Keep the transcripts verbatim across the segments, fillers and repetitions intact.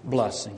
blessing.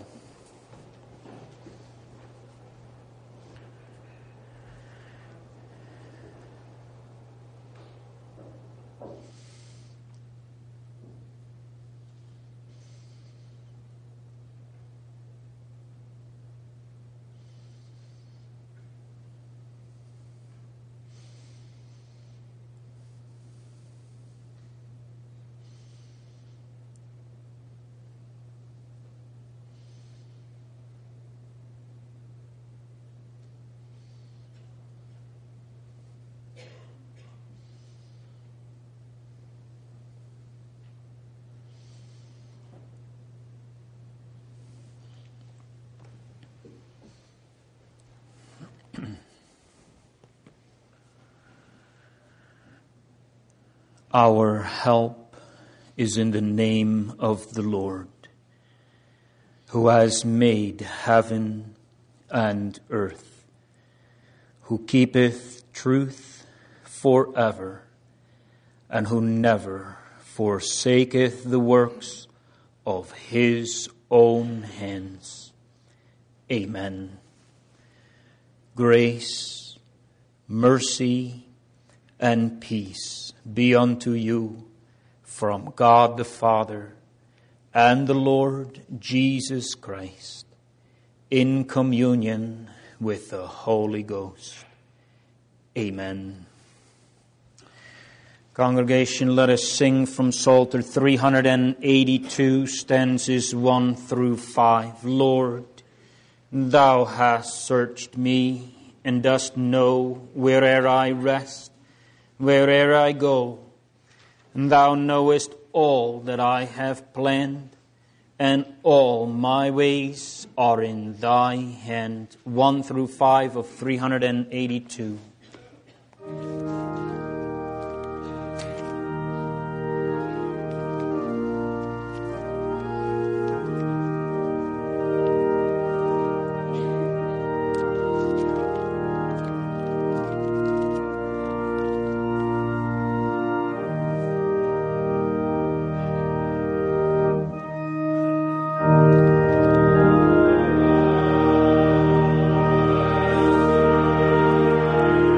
Our help is in the name of the Lord, who has made heaven and earth, who keepeth truth forever, and who never forsaketh the works of his own hands. Amen. Grace, mercy, and peace be unto you from God the Father and the Lord Jesus Christ, in communion with the Holy Ghost. Amen. Congregation, let us sing from Psalter three eighty-two, stanzas one through five. Lord, thou hast searched me, and dost know where'er I rest, where'er I go. And thou knowest all that I have planned, and all my ways are in thy hand. one through five of three eighty-two. Thank you.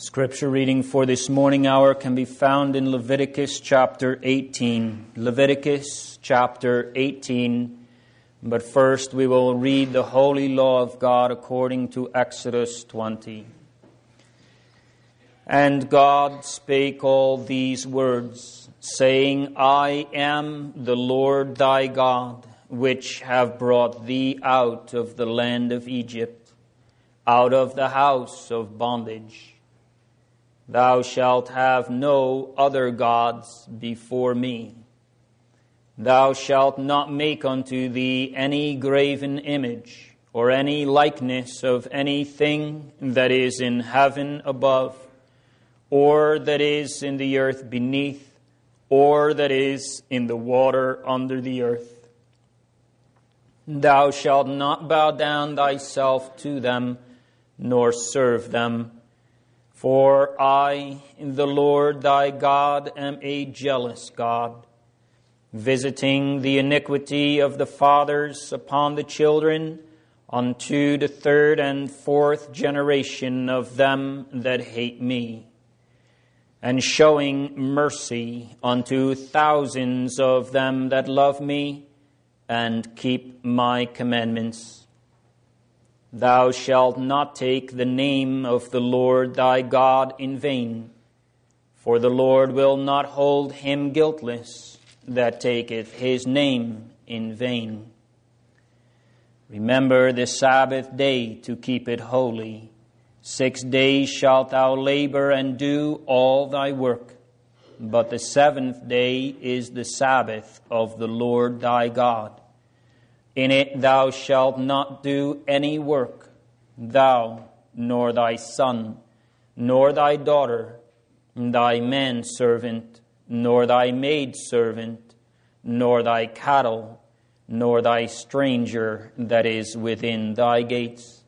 Scripture reading for this morning hour can be found in Leviticus chapter eighteen. Leviticus chapter eighteen. But first we will read the holy law of God according to Exodus twenty. And God spake all these words, saying, I am the Lord thy God, which have brought thee out of the land of Egypt, out of the house of bondage. Thou shalt have no other gods before me. Thou shalt not make unto thee any graven image, or any likeness of anything that is in heaven above, or that is in the earth beneath, or that is in the water under the earth. Thou shalt not bow down thyself to them, nor serve them. For I, the Lord thy God, am a jealous God, visiting the iniquity of the fathers upon the children, unto the third and fourth generation of them that hate me, and showing mercy unto thousands of them that love me, and keep my commandments. Thou shalt not take the name of the Lord thy God in vain, for the Lord will not hold him guiltless that taketh his name in vain. Remember the Sabbath day to keep it holy. Six days shalt thou labor and do all thy work, but the seventh day is the Sabbath of the Lord thy God. In it thou shalt not do any work, thou, nor thy son, nor thy daughter, thy manservant, nor thy maidservant, nor thy cattle, nor thy stranger that is within thy gates.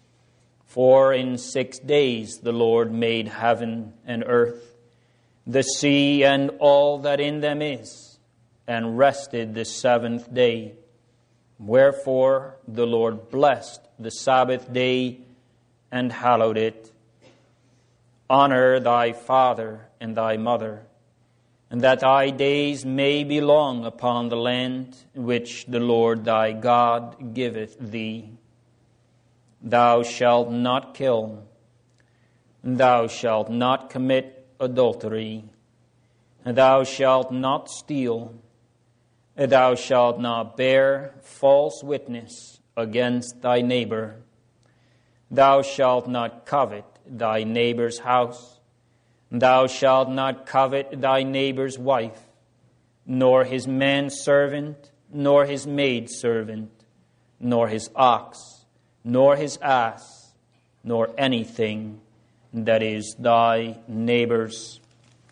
For in six days the Lord made heaven and earth, the sea and all that in them is, and rested the seventh day. Wherefore the Lord blessed the Sabbath day and hallowed it. Honor thy father and thy mother, and that thy days may be long upon the land which the Lord thy God giveth thee. Thou shalt not kill. Thou shalt not commit adultery. Thou shalt not steal. Thou shalt not bear false witness against thy neighbor. Thou shalt not covet thy neighbor's house. Thou shalt not covet thy neighbor's wife, nor his manservant, nor his maidservant, nor his ox, nor his ass, nor anything that is thy neighbor's.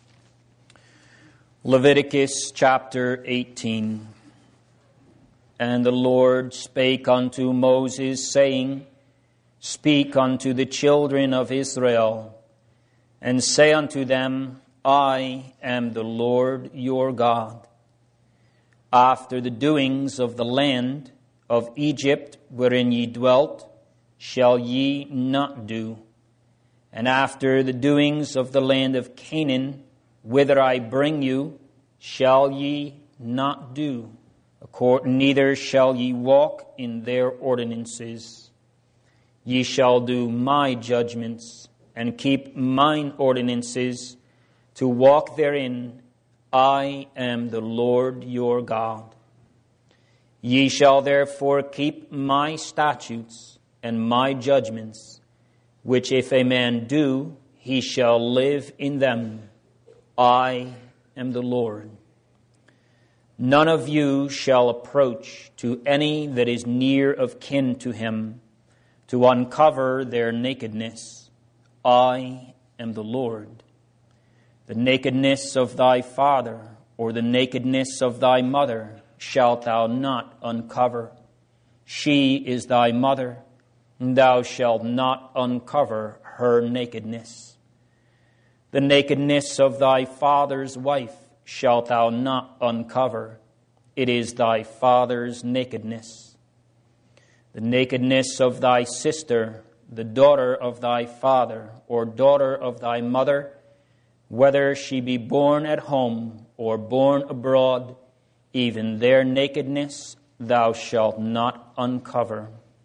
Leviticus chapter eighteen. And the Lord spake unto Moses, saying, Speak unto the children of Israel, and say unto them, I am the Lord your God. After the doings of the land of Egypt wherein ye dwelt, shall ye not do. And after the doings of the land of Canaan, whither I bring you, shall ye not do, neither shall ye walk in their ordinances. Ye shall do my judgments, and keep mine ordinances, to walk therein. I am the Lord your God. Ye shall therefore keep my statutes and my judgments, which if a man do, he shall live in them. I am the Lord. None of you shall approach to any that is near of kin to him, to uncover their nakedness. I am the Lord. The nakedness of thy father, or the nakedness of thy mother, shalt thou not uncover. She is thy mother, and thou shalt not uncover her nakedness. The nakedness of thy father's wife shalt thou not uncover. It is thy father's nakedness. The nakedness of thy sister the daughter of thy father or daughter of thy mother, whether she be born at home or born abroad, even their nakedness thou shalt not uncover.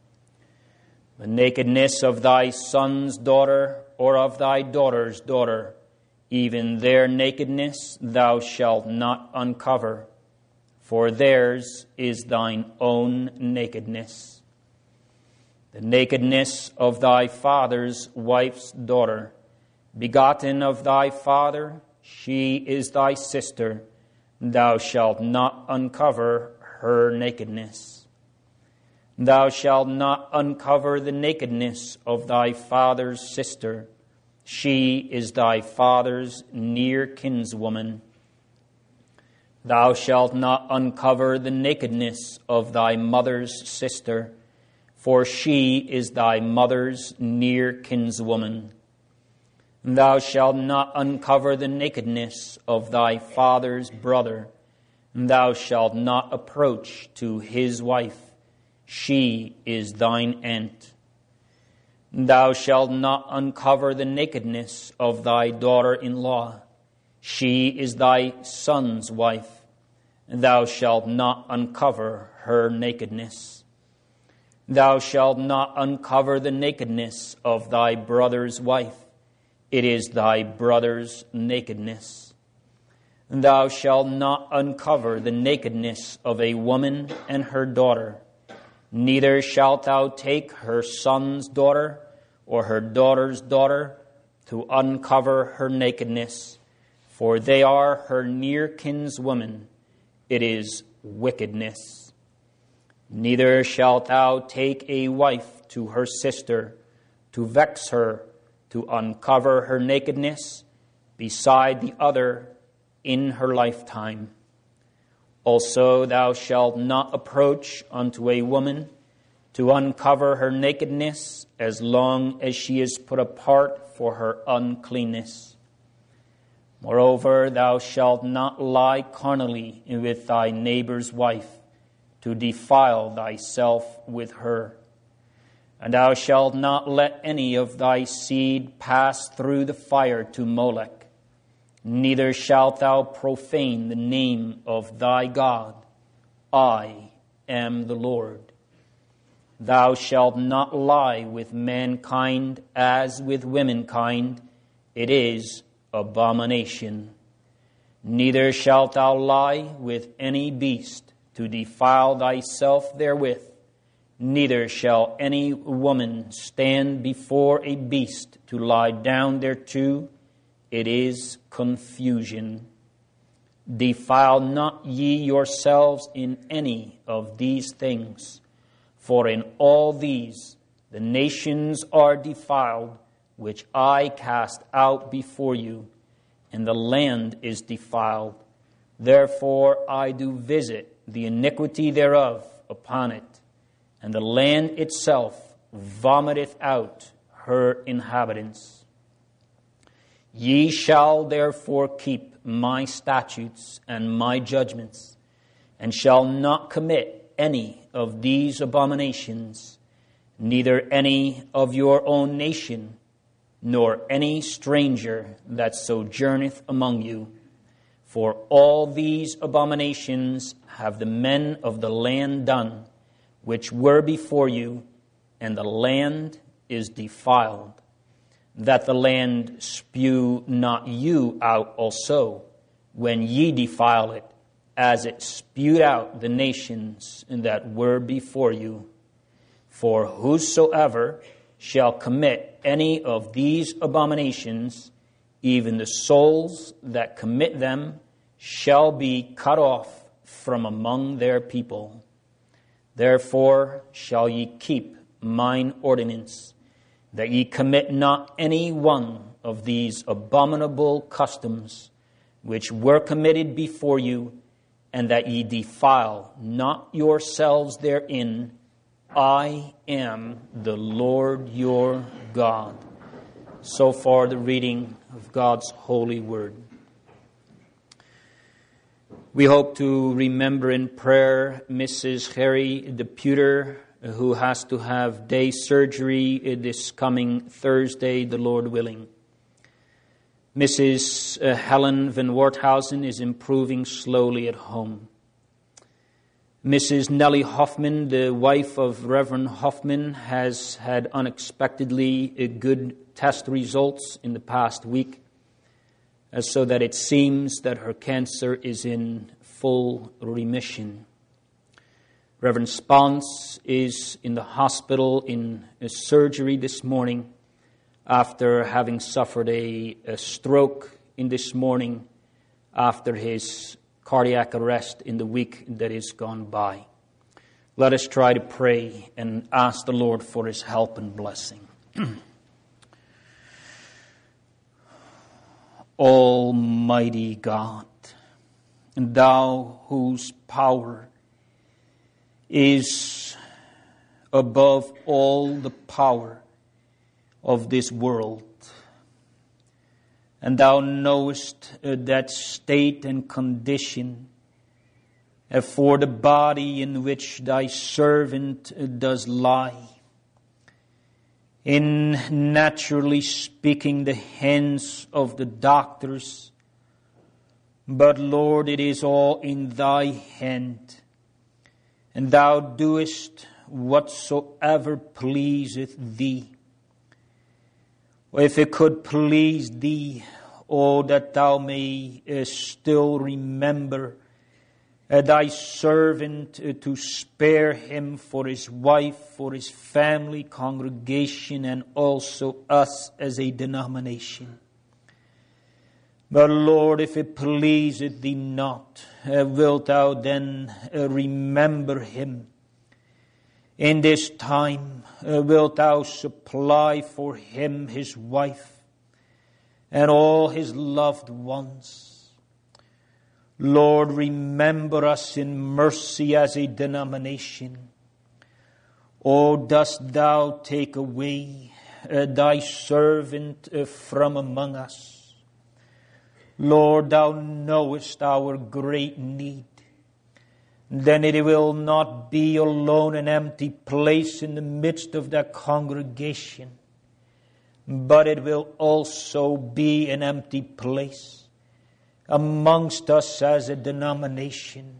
The nakedness of thy son's daughter or of thy daughter's daughter, even their nakedness thou shalt not uncover, for theirs is thine own nakedness. The nakedness of thy father's wife's daughter, begotten of thy father, she is thy sister, thou shalt not uncover her nakedness. Thou shalt not uncover the nakedness of thy father's sister, she is thy father's near kinswoman. Thou shalt not uncover the nakedness of thy mother's sister, for she is thy mother's near kinswoman. Thou shalt not uncover the nakedness of thy father's brother. Thou shalt not approach to his wife. She is thine aunt. Thou shalt not uncover the nakedness of thy daughter-in-law. She is thy son's wife. Thou shalt not uncover her nakedness. Thou shalt not uncover the nakedness of thy brother's wife. It is thy brother's nakedness. Thou shalt not uncover the nakedness of a woman and her daughter. Neither shalt thou take her son's daughter or her daughter's daughter to uncover her nakedness, for they are her near kinswomen. It is wickedness. Neither shalt thou take a wife to her sister to vex her, to uncover her nakedness beside the other in her lifetime. Also thou shalt not approach unto a woman to uncover her nakedness as long as she is put apart for her uncleanness. Moreover, thou shalt not lie carnally with thy neighbor's wife, to defile thyself with her. And thou shalt not let any of thy seed pass through the fire to Molech. Neither shalt thou profane the name of thy God. I am the Lord. Thou shalt not lie with mankind as with womankind. It is abomination. Neither shalt thou lie with any beast to defile thyself therewith. Neither shall any woman stand before a beast to lie down thereto. It is confusion. Defile not ye yourselves in any of these things, for in all these the nations are defiled, which I cast out before you, and the land is defiled. Therefore I do visit the iniquity thereof upon it, and the land itself vomiteth out her inhabitants. Ye shall therefore keep my statutes and my judgments, and shall not commit any of these abominations, neither any of your own nation, nor any stranger that sojourneth among you. For all these abominations have the men of the land done, which were before you, and the land is defiled, that the land spew not you out also, when ye defile it, as it spewed out the nations that were before you. For whosoever shall commit any of these abominations, even the souls that commit them shall be cut off from among their people. Therefore shall ye keep mine ordinance, that ye commit not any one of these abominable customs which were committed before you, and that ye defile not yourselves therein. I am the Lord your God. So far the reading of God's holy word. We hope to remember in prayer Missus Harry Deputer, who has to have day surgery this coming Thursday, the Lord willing. Missus Uh, Helen van Worthausen is improving slowly at home. Missus Nellie Hoffman, the wife of Reverend Hoffman, has had unexpectedly good test results in the past week, uh, so that it seems that her cancer is in full remission. Reverend Spence is in the hospital in a surgery this morning after having suffered a, a stroke in this morning after his cardiac arrest in the week that is gone by. Let us try to pray and ask the Lord for His help and blessing. Almighty God, Thou whose power is above all the power of this world, and Thou knowest uh, that state and condition uh, for the body in which Thy servant uh, does lie. In naturally speaking, the hands of the doctors, but Lord, it is all in Thy hand, and Thou doest whatsoever pleaseth Thee. If it could please Thee, oh, that Thou may uh, still remember uh, Thy servant uh, to spare him for his wife, for his family, congregation, and also us as a denomination. But Lord, if it pleaseth Thee not, uh, wilt Thou then uh, remember him? In this time, uh, wilt Thou supply for him his wife and all his loved ones? Lord, remember us in mercy as a denomination. Oh, dost Thou take away uh, Thy servant uh, from among us? Lord, Thou knowest our great need. Then it will not be alone an empty place in the midst of that congregation, but it will also be an empty place amongst us as a denomination.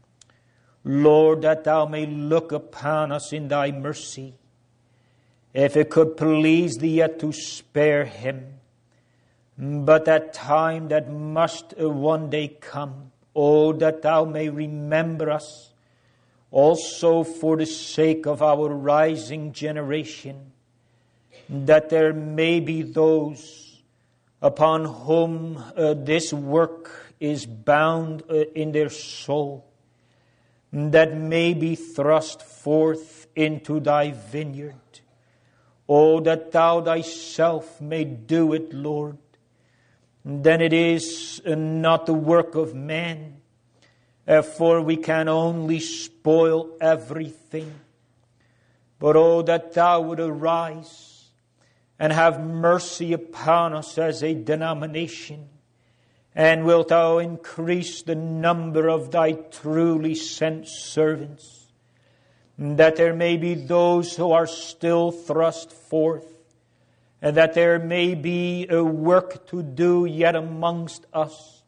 Lord, that Thou may look upon us in Thy mercy, if it could please Thee yet to spare him. But that time that must one day come, oh, that Thou may remember us, also for the sake of our rising generation, that there may be those upon whom uh, this work is bound uh, in their soul, that may be thrust forth into Thy vineyard. Oh, that Thou Thyself may do it, Lord. Then it is not the work of man, for we can only spoil everything. But oh, that Thou would arise and have mercy upon us as a denomination, and wilt Thou increase the number of Thy truly sent servants, that there may be those who are still thrust forth, and that there may be a work to do yet amongst us,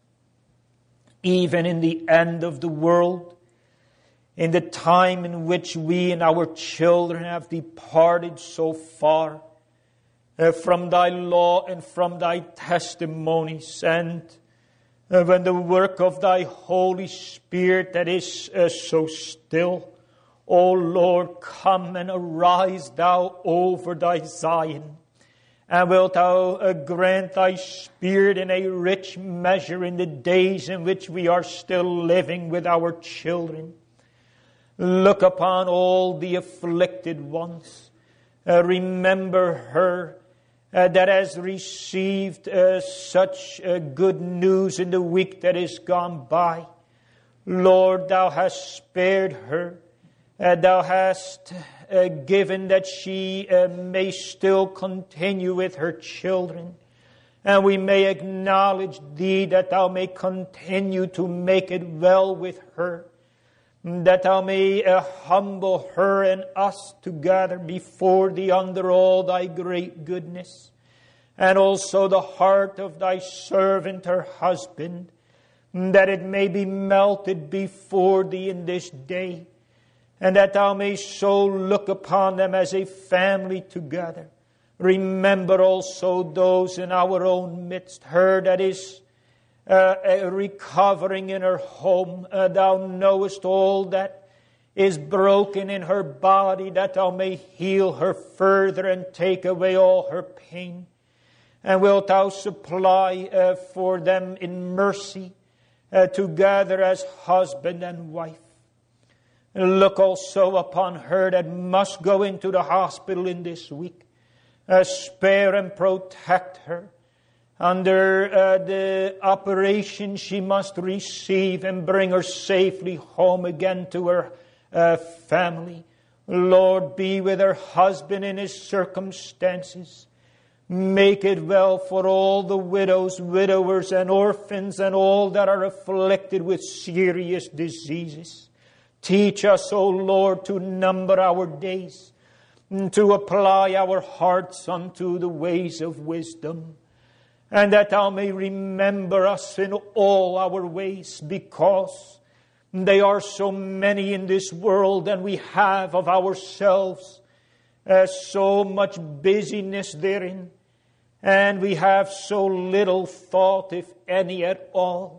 even in the end of the world, in the time in which we and our children have departed so far uh, from Thy law and from Thy testimonies, and uh, when the work of Thy Holy Spirit that is uh, so still, O Lord, come and arise Thou over Thy Zion. And wilt Thou uh, grant Thy Spirit in a rich measure in the days in which we are still living with our children. Look upon all the afflicted ones. Uh, remember her uh, that has received uh, such uh, good news in the week that is gone by. Lord, Thou hast spared her. Uh, thou hast uh, given that she uh, may still continue with her children. And we may acknowledge Thee that Thou may continue to make it well with her. that thou may uh, humble her and us together before thee under all thy great goodness, and also the heart of thy servant, her husband, that it may be melted before thee in this day, and that thou mayst so look upon them as a family together. Remember also those in our own midst, her that is uh, uh, recovering in her home. Uh, thou knowest all that is broken in her body, that thou may heal her further and take away all her pain. And wilt thou supply uh, for them in mercy uh, together as husband and wife. Look also upon her that must go into the hospital in this week. Uh, spare and protect her. Under uh, the operation she must receive, and bring her safely home again to her uh, family. Lord, be with her husband in his circumstances. Make it well for all the widows, widowers, and orphans, and all that are afflicted with serious diseases. Teach us, O Lord, to number our days, to apply our hearts unto the ways of wisdom, and that thou may remember us in all our ways, because they are so many in this world, and we have of ourselves uh, so much busyness therein, and we have so little thought, if any at all,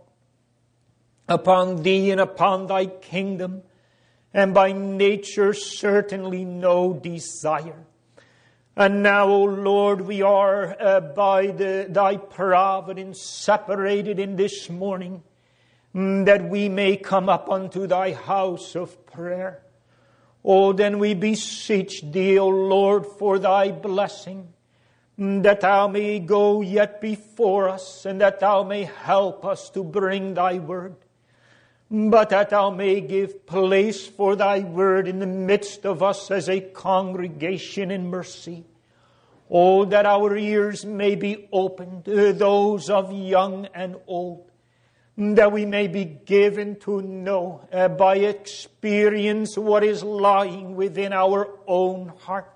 upon thee and upon thy kingdom, and by nature certainly no desire. And now, O Lord, we are uh, by the, thy providence separated in this morning, mm, that we may come up unto thy house of prayer. Oh, then we beseech thee, O Lord, for thy blessing, mm, that thou may go yet before us, and that thou may help us to bring thy word. But that thou may give place for thy word in the midst of us as a congregation in mercy. Oh, that our ears may be opened, uh, those of young and old, that we may be given to know uh, by experience what is lying within our own heart,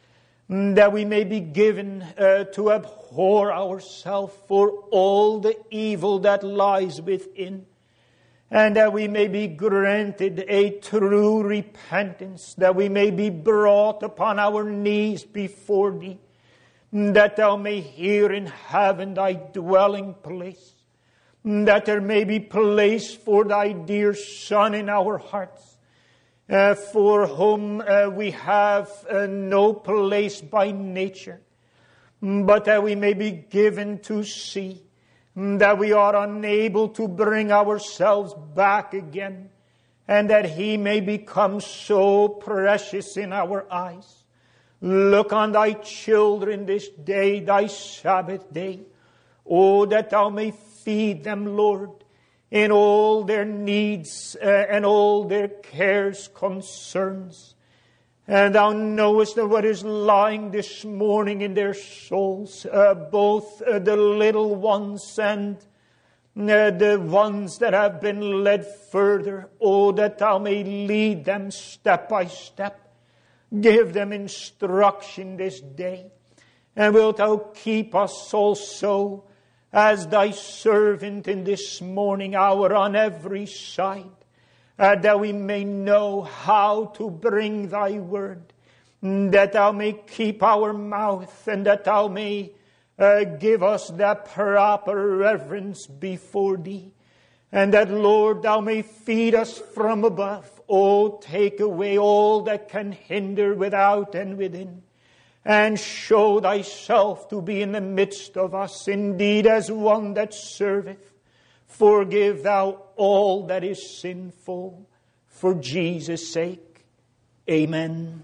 that we may be given uh, to abhor ourselves for all the evil that lies within, and that we may be granted a true repentance, that we may be brought upon our knees before thee, that thou may hear in heaven thy dwelling place, that there may be place for thy dear Son in our hearts, uh, for whom uh, we have uh, no place by nature, but that we may be given to see that we are unable to bring ourselves back again, and that he may become so precious in our eyes. Look on thy children this day, thy Sabbath day. Oh, that thou may feed them, Lord, in all their needs uh, and all their cares, concerns. And thou knowest what is lying this morning in their souls, uh, both uh, the little ones and uh, the ones that have been led further. Oh, that thou may lead them step by step. Give them instruction this day. And wilt thou keep us also as thy servant in this morning hour on every side. Uh, that we may know how to bring thy word, that thou may keep our mouth, and that thou may uh, give us that proper reverence before thee, and that, Lord, thou may feed us from above. Oh, take away all that can hinder without and within, and show thyself to be in the midst of us, indeed as one that serveth. Forgive thou all that is sinful, for Jesus' sake. Amen.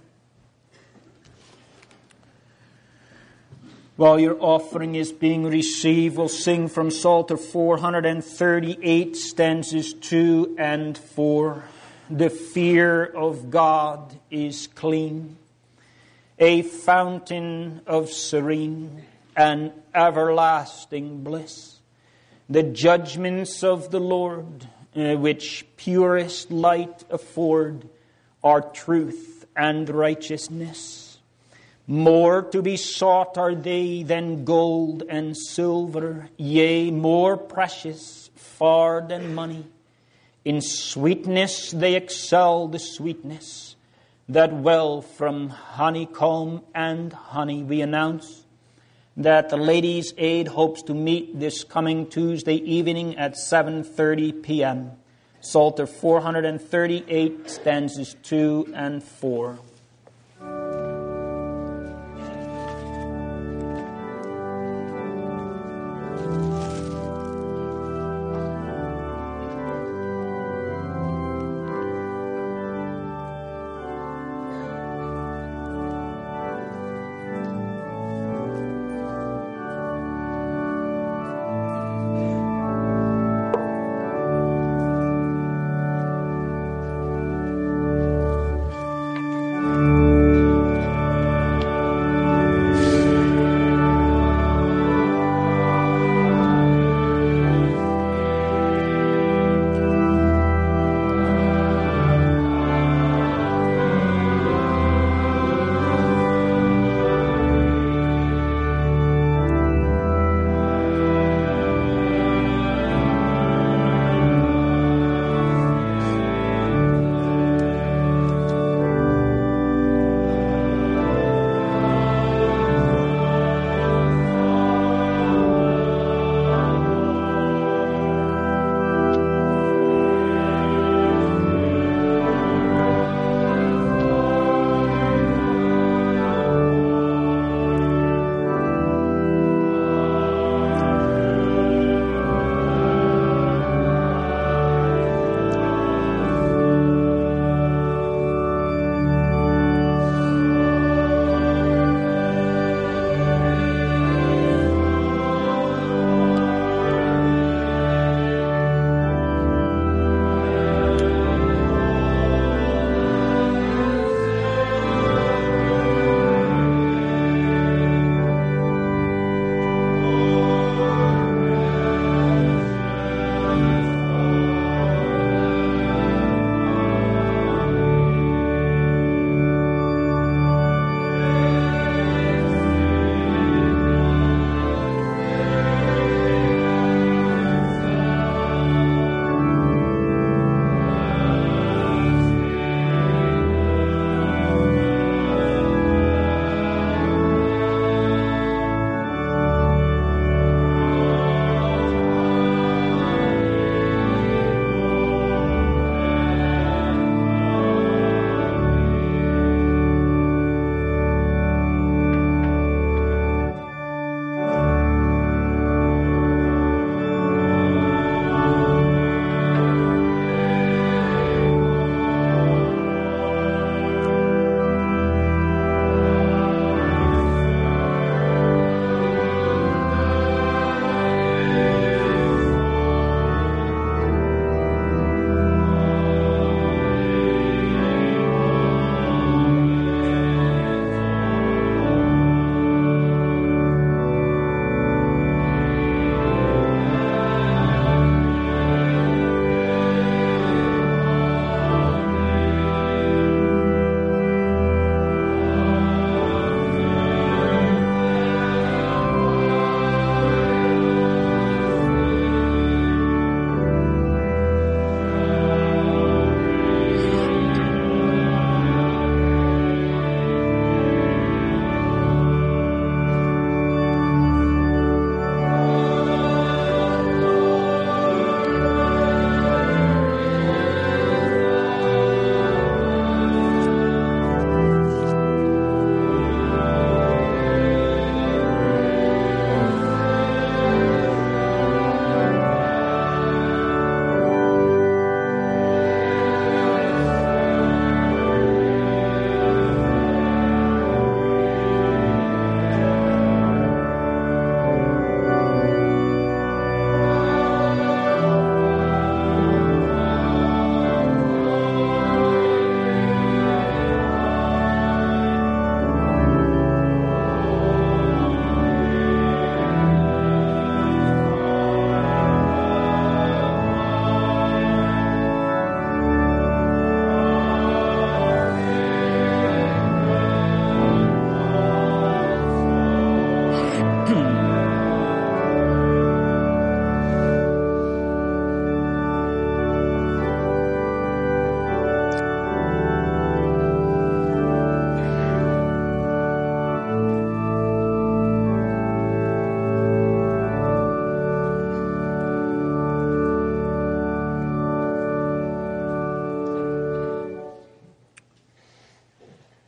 While your offering is being received, we'll sing from Psalter four thirty-eight, stanzas two and four. The fear of God is clean, a fountain of serene and everlasting bliss. The judgments of the Lord uh, which purest light afford, are truth and righteousness. More to be sought are they than gold and silver, yea, more precious far than money. In sweetness they excel the sweetness that well from honeycomb and honey. We announce that the Ladies' Aid hopes to meet this coming Tuesday evening at seven thirty p.m. Psalter four thirty-eight, stanzas two and four.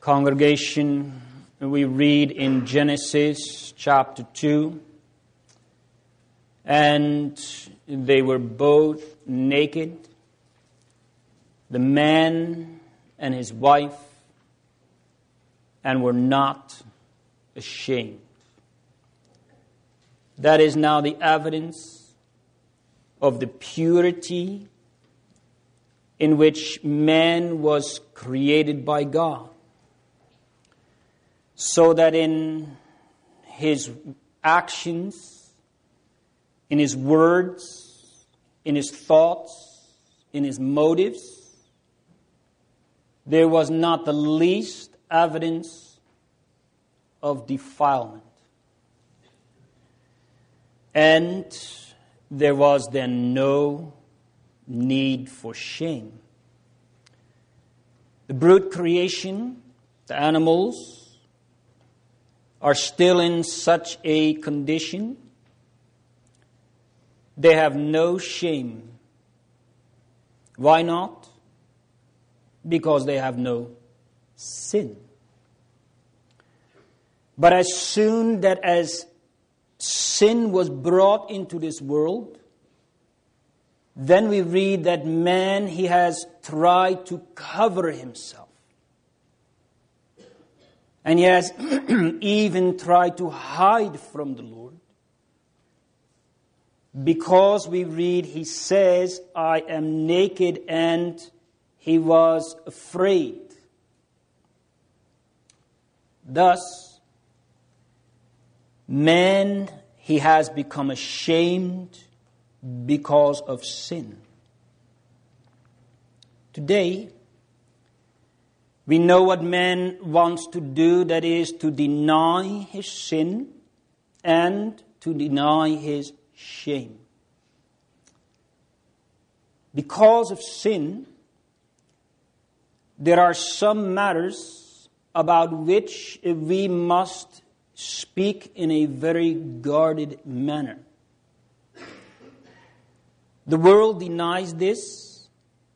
Congregation, we read in Genesis chapter two, and they were both naked, the man and his wife, and were not ashamed. That is now the evidence of the purity in which man was created by God, so that in his actions, in his words, in his thoughts, in his motives, there was not the least evidence of defilement. And there was then no need for shame. The brute creation, the animals, are still in such a condition. They have no shame. Why not? Because they have no sin. But as soon that as sin was brought into this world, then we read that man, he has tried to cover himself. And he has even tried to hide from the Lord. Because we read, he says, I am naked, and he was afraid. Thus, man, he has become ashamed because of sin. Today, we know what man wants to do, that is to deny his sin and to deny his shame. Because of sin, there are some matters about which we must speak in a very guarded manner. The world denies this.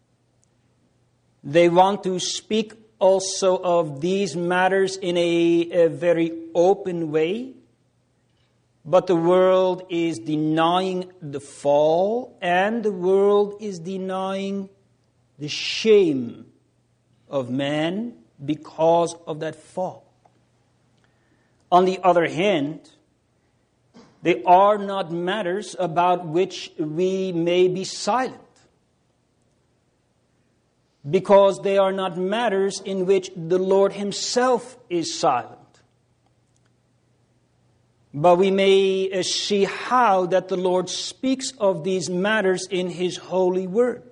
They want to speak also of these matters in a, a very open way. But the world is denying the fall, and the world is denying the shame of man because of that fall. On the other hand, they are not matters about which we may be silent, because they are not matters in which the Lord himself is silent. But we may see how that the Lord speaks of these matters in his holy word.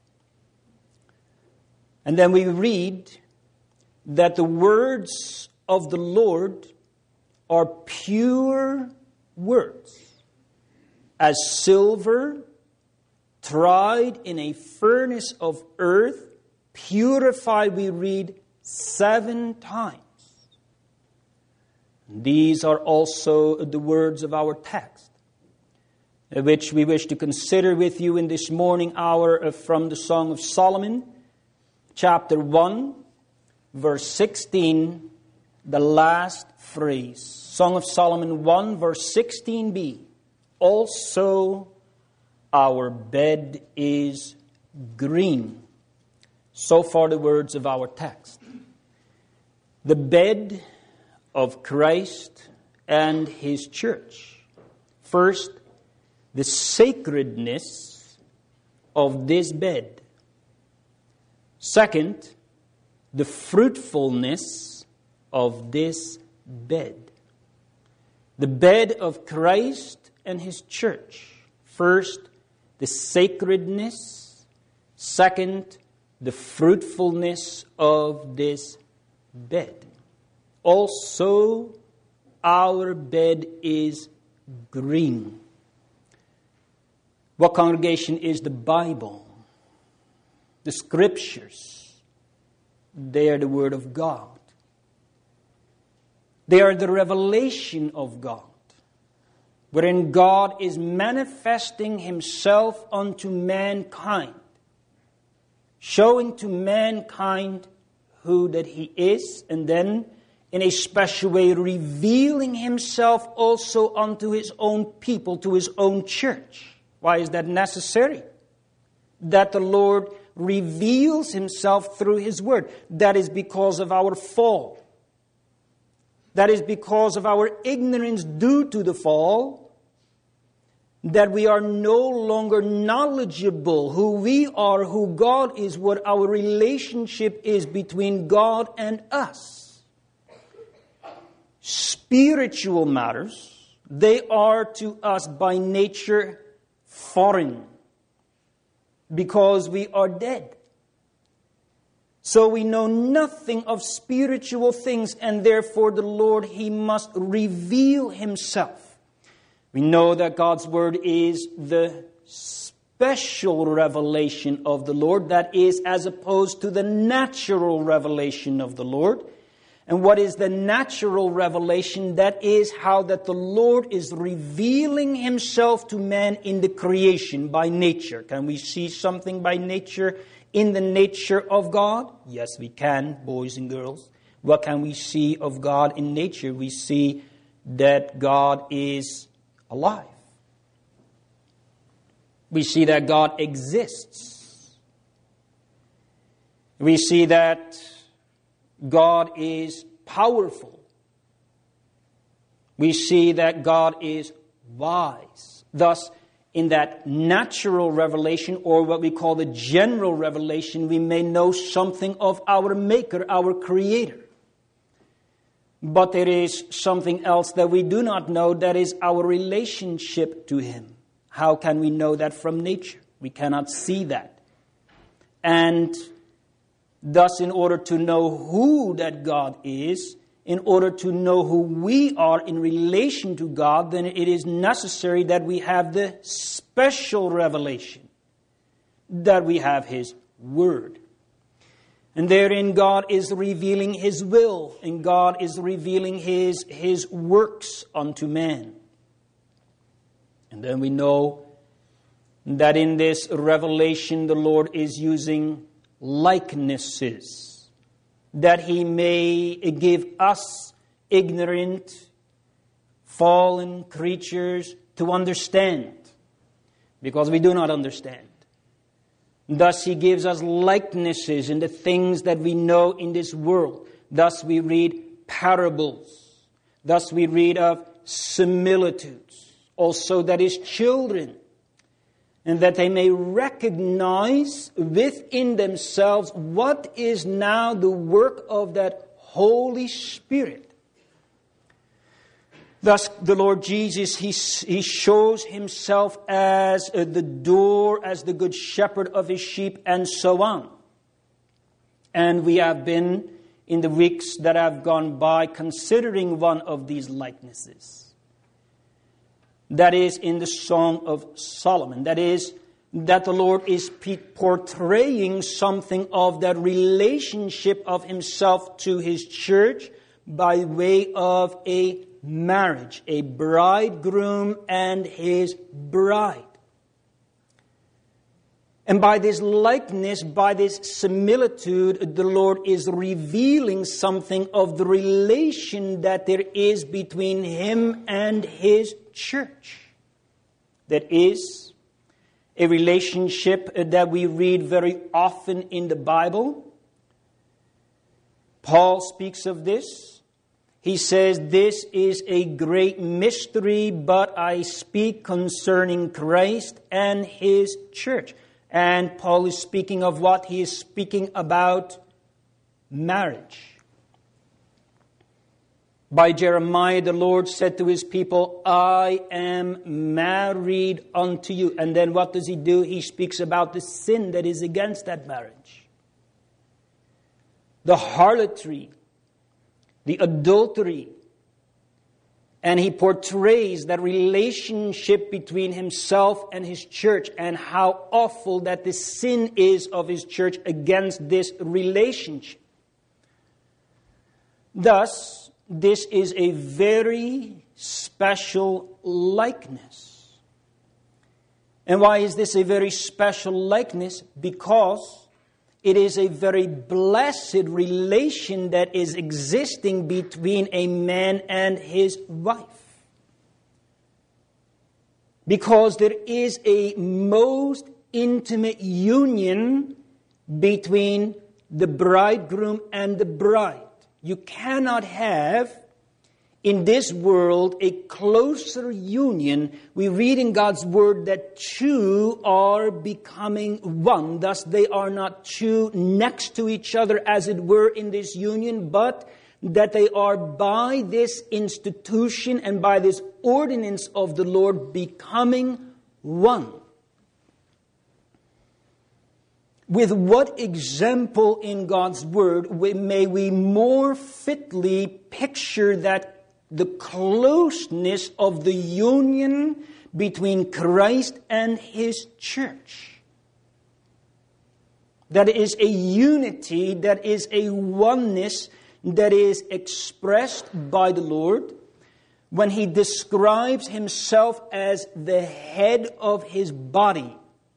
And then we read that the words of the Lord are pure words, as silver tried in a furnace of earth, purified, we read, seven times. These are also the words of our text, which we wish to consider with you in this morning hour from the Song of Solomon, chapter one, verse sixteen, the last phrase. Song of Solomon one, verse sixteen b. Also our bed is green. So far the words of our text. The bed of Christ and his church. First, the sacredness of this bed. Second, the fruitfulness of this bed. The bed of Christ and his church. First, the sacredness. Second, the fruitfulness of this bed. Also, our bed is green. What, congregation, is the Bible? The Scriptures. They are the Word of God. They are the revelation of God, wherein God is manifesting himself unto mankind, showing to mankind who that he is, and then in a special way revealing himself also unto his own people, to his own church. Why is that necessary? That the Lord reveals himself through his word. That is because of our fall. That is because of our ignorance due to the fall, that we are no longer knowledgeable who we are, who God is, what our relationship is between God and us. Spiritual matters, they are to us by nature foreign, because we are dead. So we know nothing of spiritual things, and therefore the Lord, he must reveal himself. We know that God's word is the special revelation of the Lord, that is, as opposed to the natural revelation of the Lord. And what is the natural revelation? That is how that the Lord is revealing himself to man in the creation by nature. Can we see something by nature in the nature of God? Yes, we can, boys and girls. What can we see of God in nature? We see that God is alive. We see that God exists. We see that God is powerful. We see that God is wise. Thus, in that natural revelation, or what we call the general revelation, we may know something of our Maker, our Creator. But there is something else that we do not know, that is our relationship to him. How can we know that from nature? We cannot see that. And thus, in order to know who that God is, in order to know who we are in relation to God, then it is necessary that we have the special revelation, that we have his word. And therein God is revealing his will, and God is revealing his, his works unto man. And then we know that in this revelation the Lord is using likenesses, that he may give us ignorant, fallen creatures to understand, because we do not understand. Thus he gives us likenesses in the things that we know in this world. Thus we read parables. Thus we read of similitudes. Also that is children. And that they may recognize within themselves what is now the work of that Holy Spirit. Thus, the Lord Jesus, he, he shows himself as uh, the door, as the good shepherd of his sheep, and so on. And we have been, in the weeks that have gone by, considering one of these likenesses. That is in the Song of Solomon. That is, that the Lord is portraying something of that relationship of himself to his church by way of a marriage, a bridegroom and his bride. And by this likeness, by this similitude, the Lord is revealing something of the relation that there is between him and his church. That is a relationship that we read very often in the Bible. Paul speaks of this. He says, "This is a great mystery, but I speak concerning Christ and his church." And Paul is speaking of what? He is speaking about marriage. By Jeremiah, the Lord said to his people, "I am married unto you." And then what does he do? He speaks about the sin that is against that marriage. The harlotry, the adultery. And he portrays that relationship between himself and his church, and how awful that the sin is of his church against this relationship. Thus, this is a very special likeness. And why is this a very special likeness? Because It is a very blessed relation that is existing between a man and his wife. Because there is a most intimate union between the bridegroom and the bride. You cannot have in this world a closer union. We read in God's word that two are becoming one. Thus they are not two next to each other as it were in this union, but that they are by this institution and by this ordinance of the Lord becoming one. With what example in God's word may we more fitly picture that the closeness of the union between Christ and His church? That is a unity, that is a oneness that is expressed by the Lord when He describes Himself as the head of His body.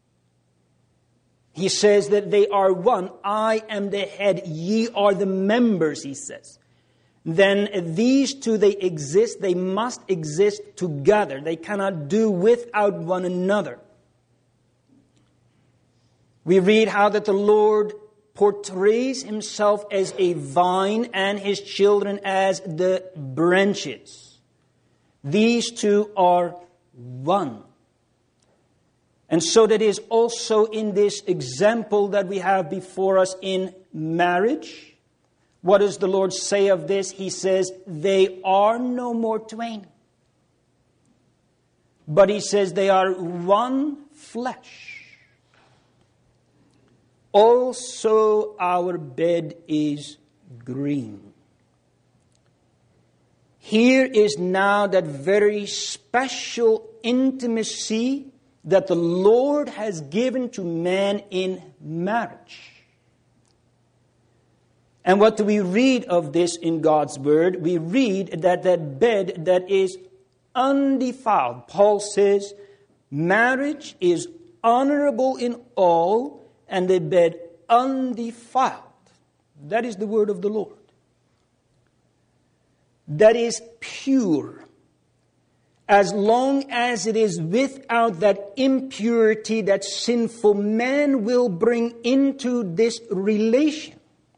He says that they are one. I am the head, ye are the members, He says. Then these two, they exist, they must exist together. They cannot do without one another. We read how that the Lord portrays Himself as a vine and His children as the branches. These two are one. And so that is also in this example that we have before us in marriage. What does the Lord say of this? He says, they are no more twain. But He says they are one flesh. Also our bed is green. Here is now that very special intimacy that the Lord has given to man in marriage. And what do we read of this in God's word? We read that that bed that is undefiled. Paul says, marriage is honorable in all, and the bed undefiled. That is the word of the Lord. That is pure. As long as it is without that impurity that sinful man will bring into this relation.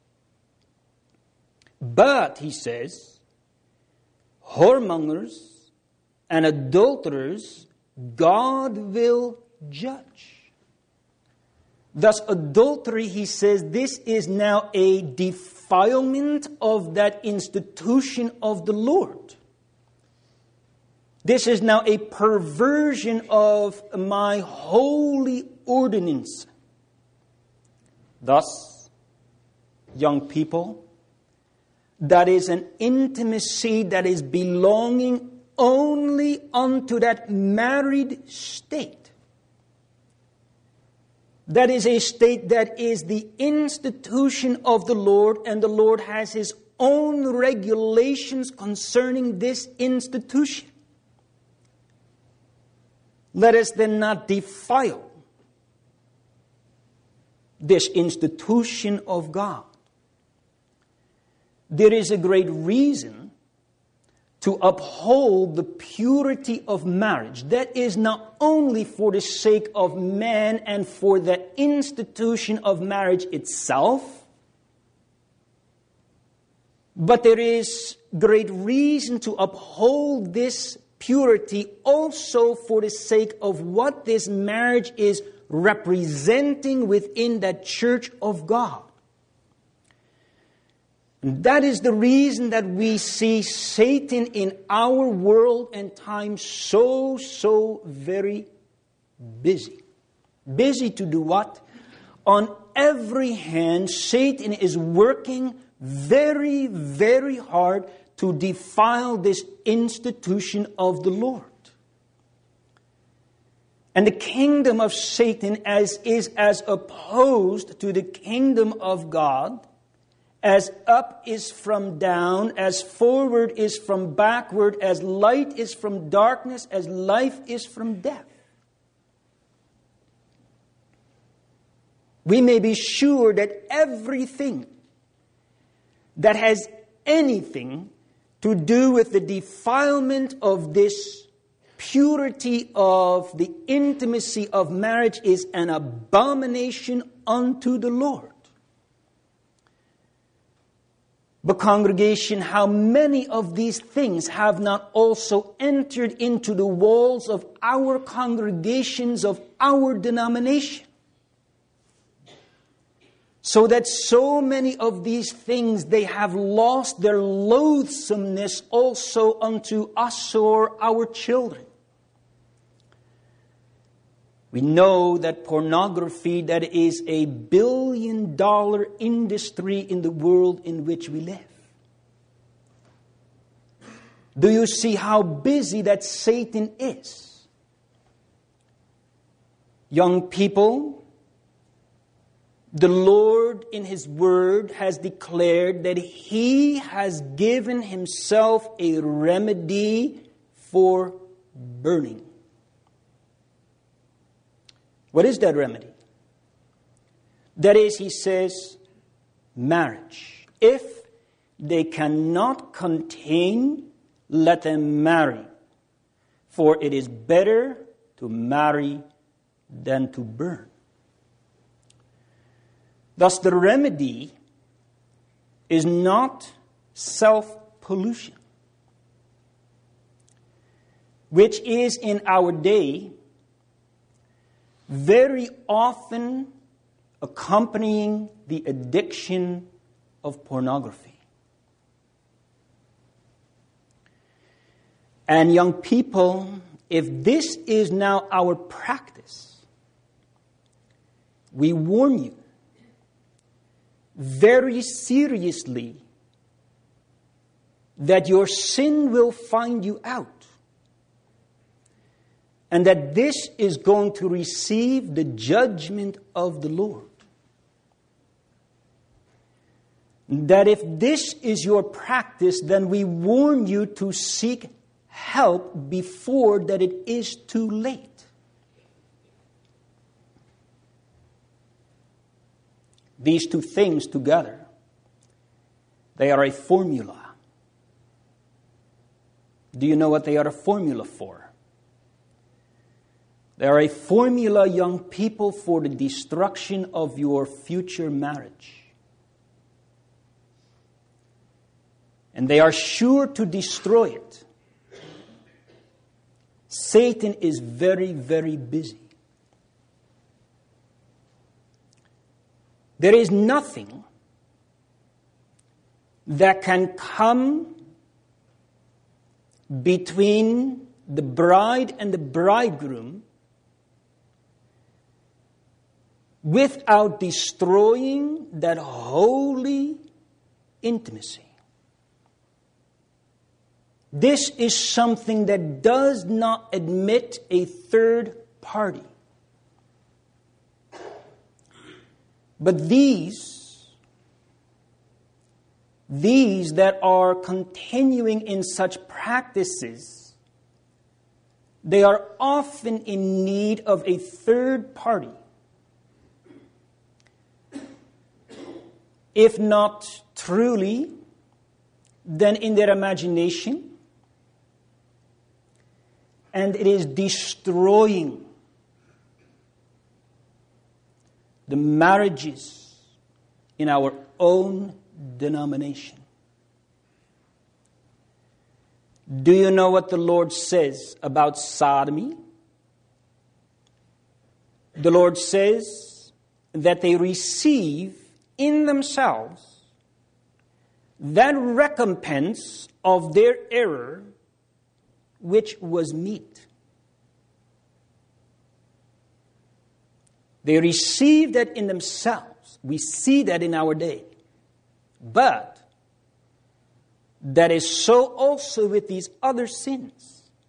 But, he says, whoremongers and adulterers, God will judge. Thus, adultery, he says, this is now a defilement of that institution of the Lord. This is now a perversion of my holy ordinance. Thus, young people, that is an intimacy that is belonging only unto that married state. That is a state that is the institution of the Lord, and the Lord has His own regulations concerning this institution. Let us then not defile this institution of God. There is a great reason to uphold the purity of marriage. That is not only for the sake of man and for the institution of marriage itself, but there is great reason to uphold this purity also for the sake of what this marriage is representing within that church of God. And that is the reason that we see Satan in our world and time so, so very busy. Busy to do what? On every hand, Satan is working very, very hard to defile this institution of the Lord. And the kingdom of Satan as is as opposed to the kingdom of God, as up is from down, as forward is from backward, as light is from darkness, as life is from death. we may be sure that everything that has anything to do with the defilement of this purity of the intimacy of marriage is an abomination unto the Lord. But congregation, how many of these things have not also entered into the walls of our congregations, of our denomination? So that so many of these things, they have lost their loathsomeness also unto us or our children. We know that pornography, that is a billion dollar industry in the world in which we live. Do you see how busy that Satan is? Young people, the Lord in His Word has declared that He has given Himself a remedy for burning. What is that remedy? That is, He says, marriage. If they cannot contain, let them marry. For it is better to marry than to burn. Thus, the remedy is not self-pollution, which is in our day very often accompanying the addiction of pornography. And young people, if this is now our practice, we warn you very seriously that your sin will find you out. And that this is going to receive the judgment of the Lord. That if this is your practice, then we warn you to seek help before that it is too late. These two things together, they are a formula. Do you know what they are a formula for? They are a formula, young people, for the destruction of your future marriage. And they are sure to destroy it. Satan is very, very busy. There is nothing that can come between the bride and the bridegroom without destroying that holy intimacy. This is something that does not admit a third party. But these, these that are continuing in such practices, they are often in need of a third party. If not truly, then in their imagination. And it is destroying the marriages in our own denomination. Do you know what the Lord says about sodomy? The Lord says that they receive in themselves that recompense of their error which was meet. They receive that in themselves. We see that in our day. But that is so also with these other sins.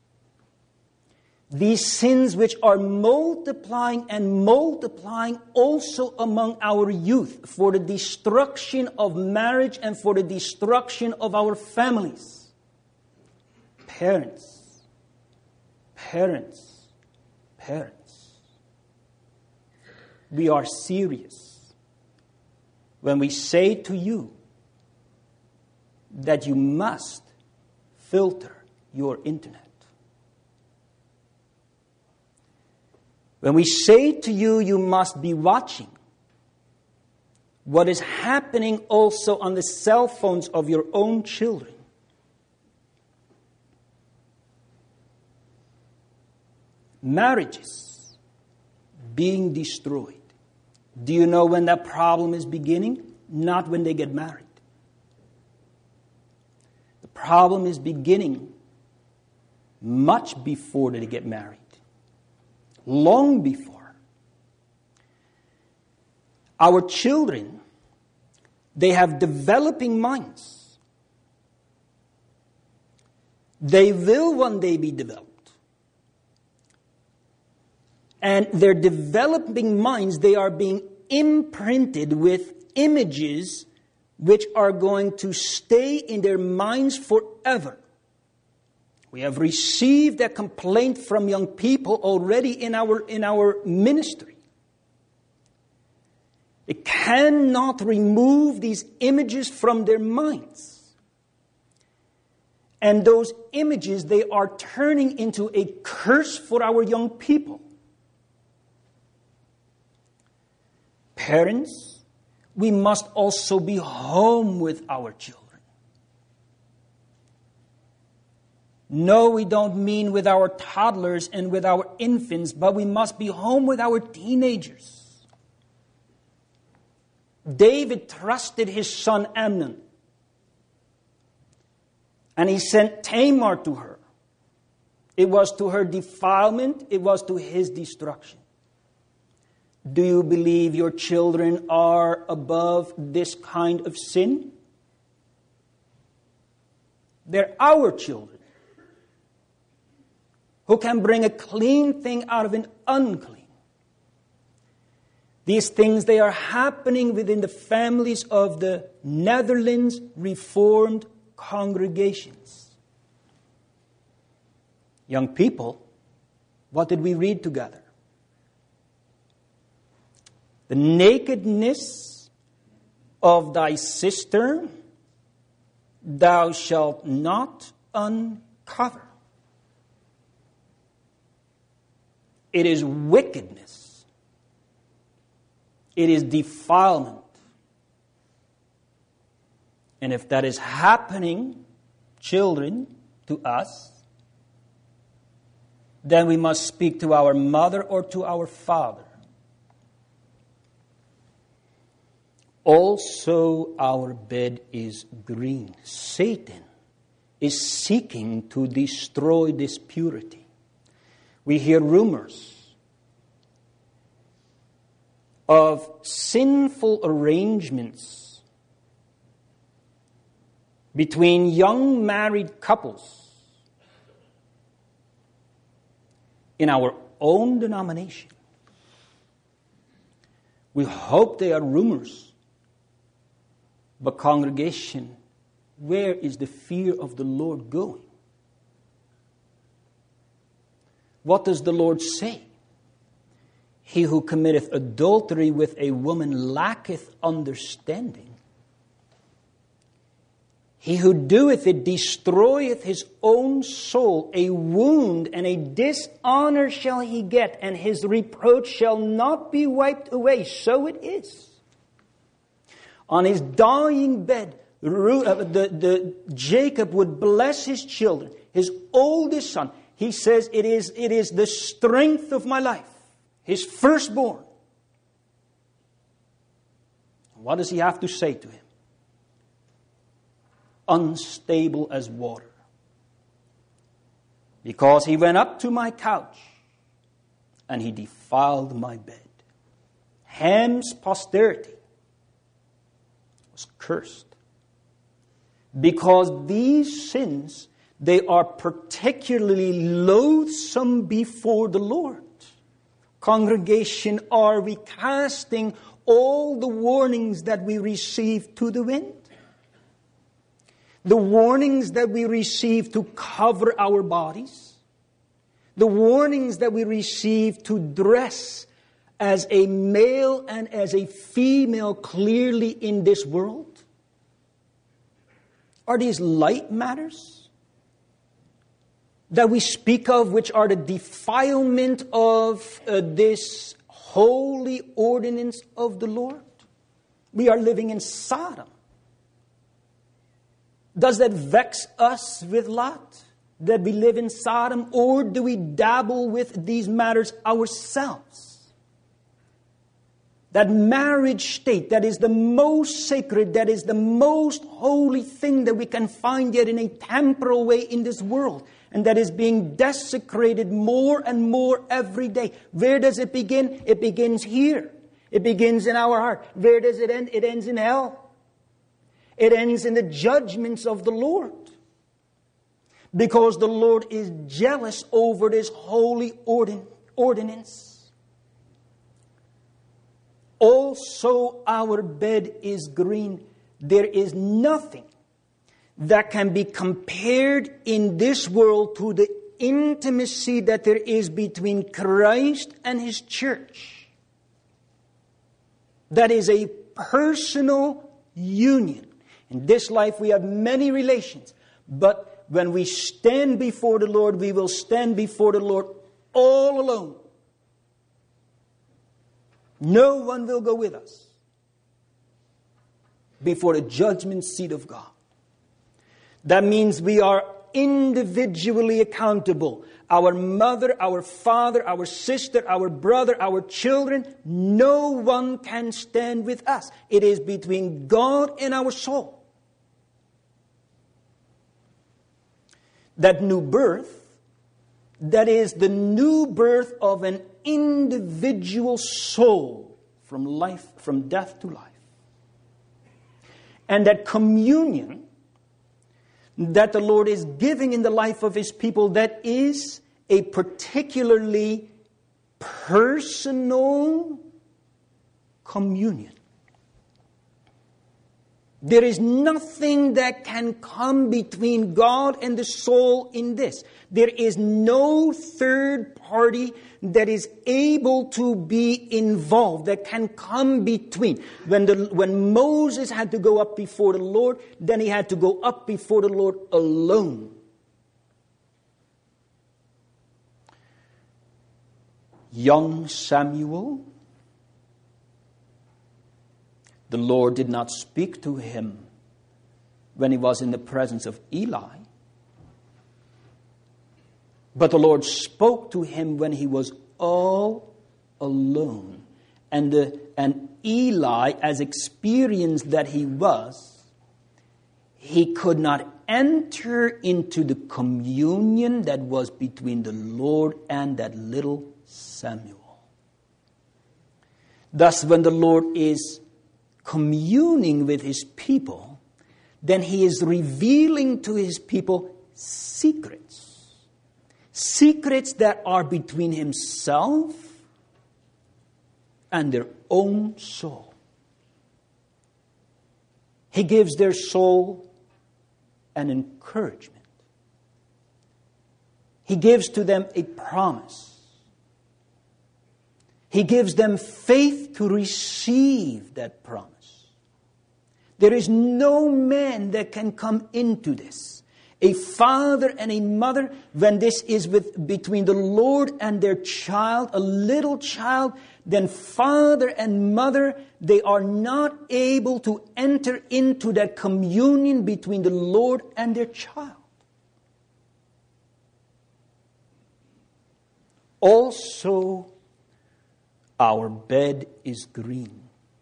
These sins which are multiplying and multiplying also among our youth for the destruction of marriage and for the destruction of our families. Parents, parents, parents. we are serious when we say to you that you must filter your internet. When we say to you, you must be watching what is happening also on the cell phones of your own children. Marriages being destroyed. Do you know when that problem is beginning? Not when they get married. The problem is beginning much before they get married. Long before. Our children, they have developing minds. They will one day be developed. And their developing minds, they are being imprinted with images which are going to stay in their minds forever. We have received a complaint from young people already in our, in our ministry. They cannot remove these images from their minds. And those images, they are turning into a curse for our young people. Parents, we must also be home with our children. No, we don't mean with our toddlers and with our infants, but we must be home with our teenagers. David trusted his son Amnon, and he sent Tamar to her. It was to her defilement, it was to his destruction. Do you believe your children are above this kind of sin? They're our children. Who can bring a clean thing out of an unclean? These things, they are happening within the families of the Netherlands Reformed congregations. Young people, what did we read together? The nakedness of thy sister thou shalt not uncover. It is wickedness. It is defilement. And if that is happening, children, to us, then we must speak to our mother or to our father. Also, our bed is green. Satan is seeking to destroy this purity. We hear rumors of sinful arrangements between young married couples in our own denomination. We hope they are rumors. But congregation, where is the fear of the Lord going? What does the Lord say? He who committeth adultery with a woman lacketh understanding. He who doeth it destroyeth his own soul. A wound and a dishonor shall he get, and his reproach shall not be wiped away. So it is. On his dying bed, the, the, Jacob would bless his children, his oldest son. He says, it is, it is the strength of my life, his firstborn. What does he have to say to him? Unstable as water. Because he went up to my couch and he defiled my bed. Ham's posterity was cursed. Because these sins, they are particularly loathsome before the Lord. Congregation, are we casting all the warnings that we receive to the wind? The warnings that we receive to cover our bodies. The warnings that we receive to dress as a male and as a female clearly in this world? Are these light matters that we speak of, which are the defilement of uh, this holy ordinance of the Lord? We are living in Sodom. Does that vex us with Lot, that we live in Sodom, or do we dabble with these matters ourselves? That marriage state that is the most sacred, that is the most holy thing that we can find yet in a temporal way in this world, and that is being desecrated more and more every day. Where does it begin? It begins here. It begins in our heart. Where does it end? It ends in hell. It ends in the judgments of the Lord. Because the Lord is jealous over this holy ordin- ordinance. Also our bed is green. There is nothing that can be compared in this world to the intimacy that there is between Christ and His church. That is a personal union. In this life we have many relations, but when we stand before the Lord, we will stand before the Lord all alone. No one will go with us before the judgment seat of God. That means we are individually accountable. Our mother, our father, our sister, our brother, our children, no one can stand with us. It is between God and our soul. That new birth, that is the new birth of an individual soul from life, from death to life. And that communion that the Lord is giving in the life of His people, that is a particularly personal communion. There is nothing that can come between God and the soul in this. There is no third party that is able to be involved, that can come between. When the when Moses had to go up before the Lord, then he had to go up before the Lord alone. Young Samuel, the Lord did not speak to him when he was in the presence of Eli. But the Lord spoke to him when he was all alone. And, the, and Eli, as experienced that he was, he could not enter into the communion that was between the Lord and that little Samuel. Thus, when the Lord is communing with His people, then He is revealing to His people secrets. Secrets that are between Himself and their own soul. He gives their soul an encouragement. He gives to them a promise. He gives them faith to receive that promise. There is no man that can come into this. A father and a mother, when this is with, between the Lord and their child, a little child, then father and mother, they are not able to enter into that communion between the Lord and their child. Also, our bed is green.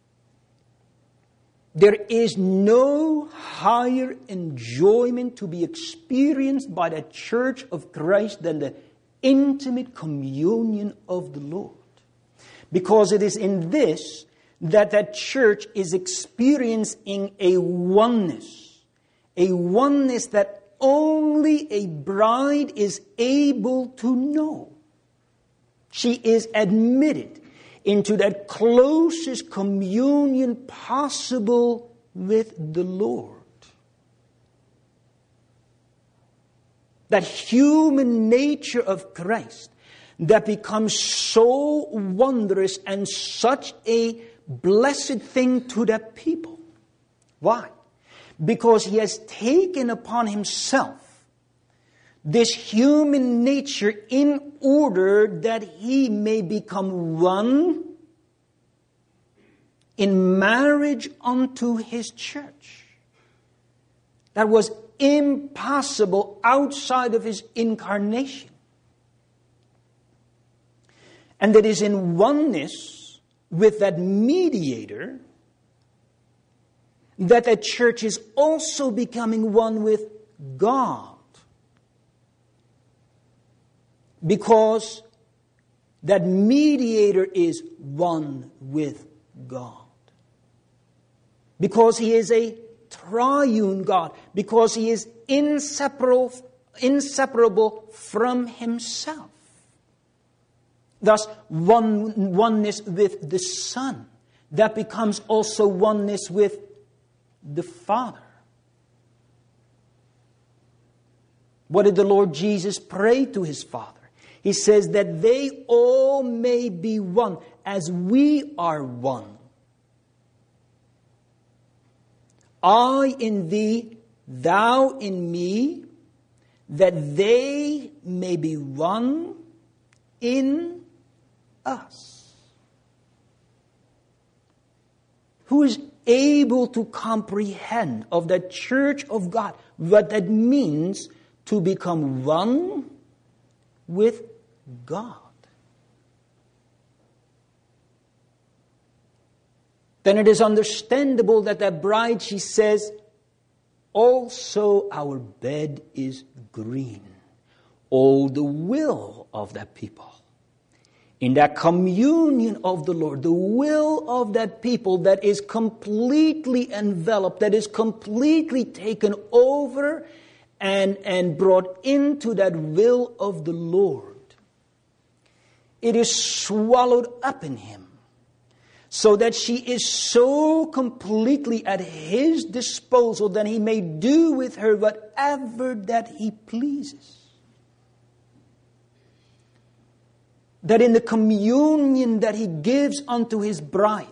There is no higher enjoyment to be experienced by the church of Christ than the intimate communion of the Lord. Because it is in this that that church is experiencing a oneness. A oneness that only a bride is able to know. She is admitted into that closest communion possible with the Lord. That human nature of Christ that becomes so wondrous and such a blessed thing to the people. Why? Because he has taken upon himself this human nature in order that he may become one in marriage unto his church. That was impossible outside of his incarnation. And that is in oneness with that mediator that the church is also becoming one with God. Because that mediator is one with God. Because he is a triune God. Because he is inseparable, inseparable from himself. Thus, one, oneness with the Son. That becomes also oneness with the Father. What did the Lord Jesus pray to his Father? He says that they all may be one as we are one. I in thee, thou in me, that they may be one in us. Who is able to comprehend of the church of God what that means to become one with God? Then it is understandable that that bride, she says, also our bed is green. Oh, the will of that people. In that communion of the Lord, the will of that people that is completely enveloped, that is completely taken over and, and brought into that will of the Lord. It is swallowed up in him. So that she is so completely at his disposal that he may do with her whatever that he pleases. That in the communion that he gives unto his bride,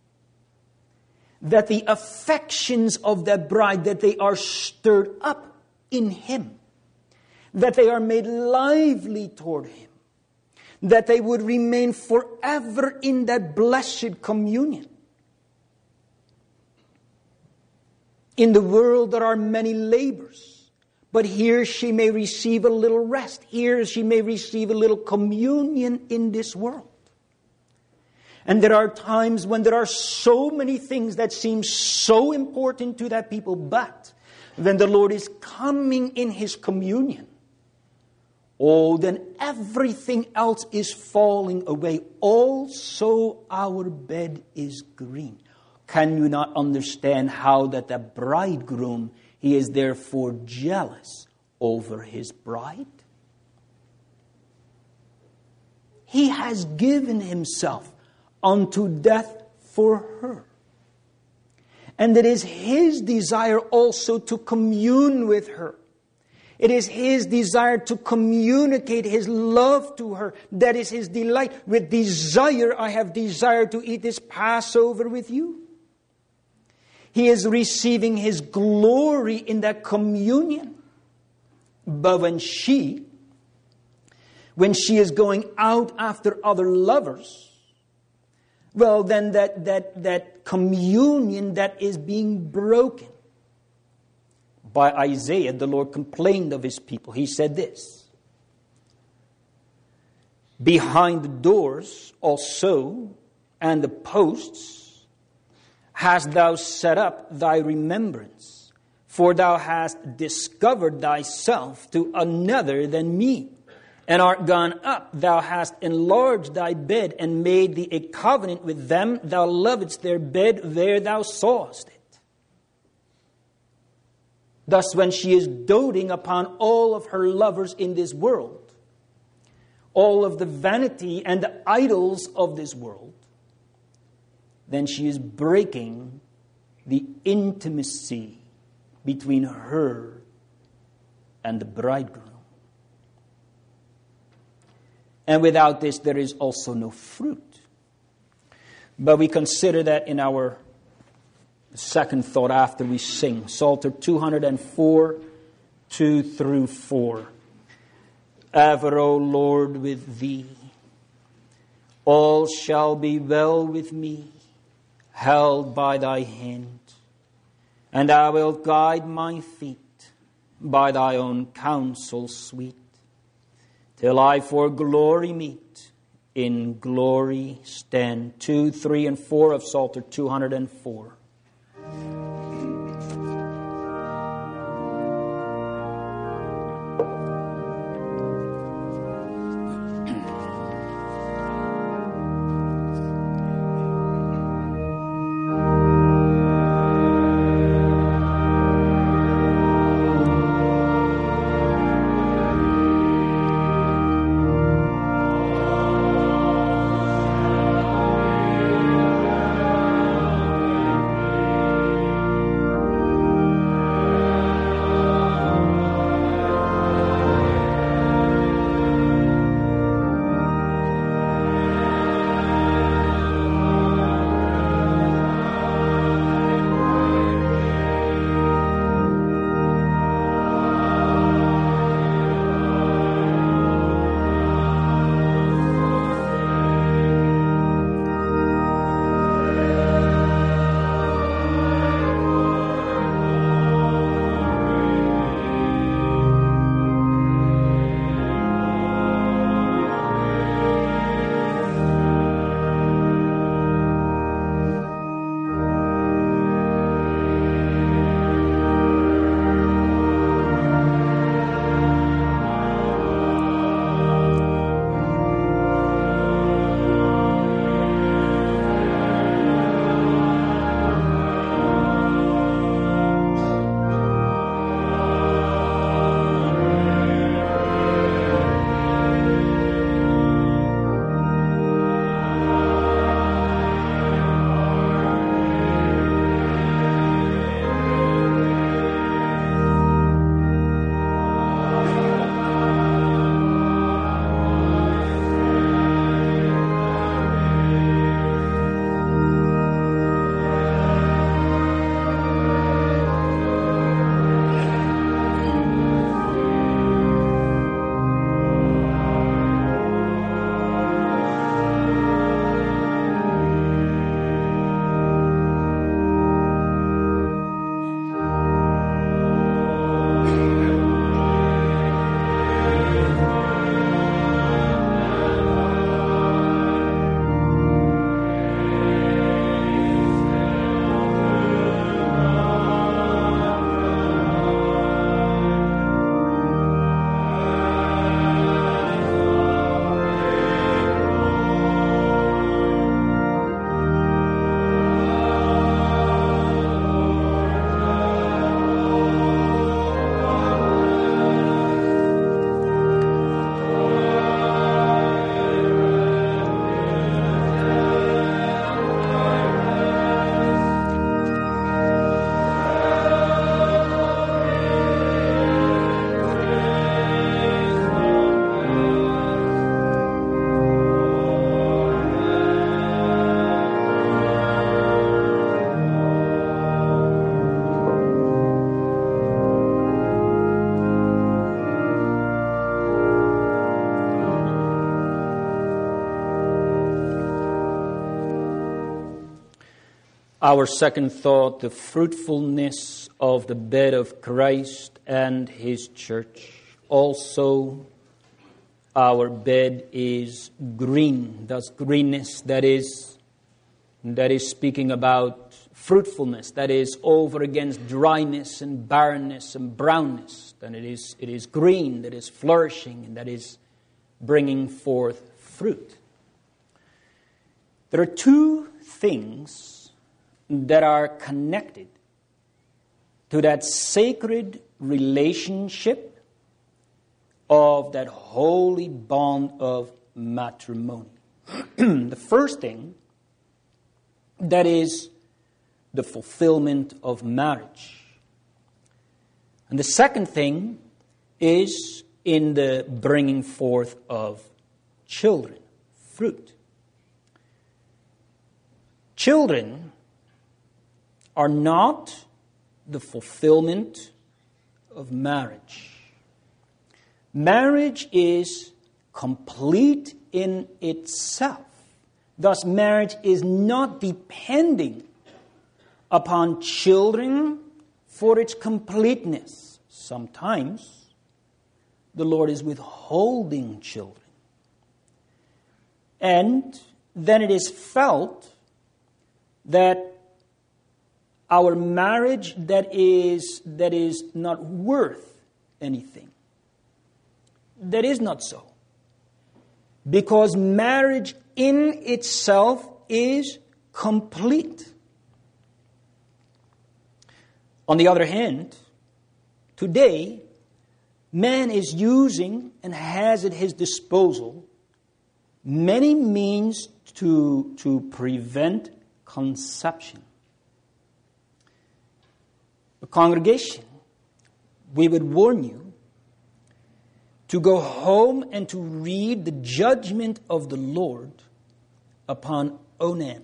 that the affections of that bride, that they are stirred up in him, that they are made lively toward him, that they would remain forever in that blessed communion. In the world there are many labors, but here she may receive a little rest. Here she may receive a little communion in this world. And there are times when there are so many things that seem so important to that people, but when the Lord is coming in his communion, oh, then everything else is falling away. Also our bed is green. Can you not understand how that the bridegroom, he is therefore jealous over his bride? He has given himself unto death for her. And it is his desire also to commune with her. It is his desire to communicate his love to her. That is his delight. With desire, I have desired to eat this Passover with you. He is receiving his glory in that communion. But when she, when she is going out after other lovers, well, then that, that, that communion that is being broken. By Isaiah, the Lord complained of his people. He said this: behind the doors also and the posts hast thou set up thy remembrance, for thou hast discovered thyself to another than me, and art gone up. Thou hast enlarged thy bed and made thee a covenant with them. Thou lovedst their bed where thou sawest it. Thus, when she is doting upon all of her lovers in this world, all of the vanity and the idols of this world, then she is breaking the intimacy between her and the bridegroom. And without this, there is also no fruit. But we consider that in our second thought after we sing. Psalter two hundred four, two through four. Ever, O Lord, with thee, all shall be well with me, held by thy hand. And thou wilt guide my feet by thy own counsel sweet, till I for glory meet, in glory stand. Two, three, and four of Psalter two hundred four. Our second thought, the fruitfulness of the bed of Christ and His church. Also, our bed is green. Thus, greenness, that is, that is speaking about fruitfulness. That is over against dryness and barrenness and brownness. Then it is, it is green, that is flourishing, and that is bringing forth fruit. There are two things that are connected to that sacred relationship of that holy bond of matrimony. The first thing, that is the fulfillment of marriage. And the second thing is in the bringing forth of children, fruit. Children are not the fulfillment of marriage. Marriage is complete in itself. Thus, marriage is not depending upon children for its completeness. Sometimes the Lord is withholding children. And then it is felt that our marriage that is, that is not worth anything. That is not so. Because marriage in itself is complete. On the other hand, today, man is using and has at his disposal many means to, to prevent conception. The congregation, we would warn you to go home and to read the judgment of the Lord upon Onan.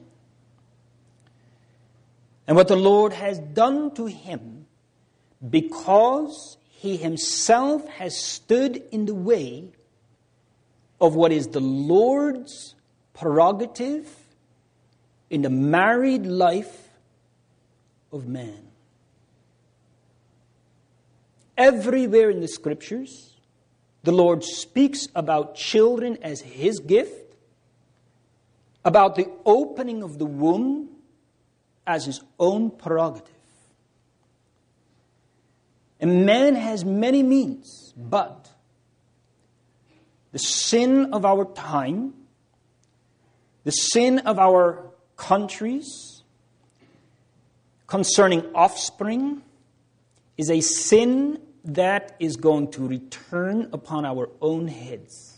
And what the Lord has done to him, because he himself has stood in the way of what is the Lord's prerogative in the married life of man. Everywhere in the Scriptures, the Lord speaks about children as his gift, about the opening of the womb as his own prerogative. And man has many means, but the sin of our time, the sin of our countries concerning offspring is a sin that is going to return upon our own heads.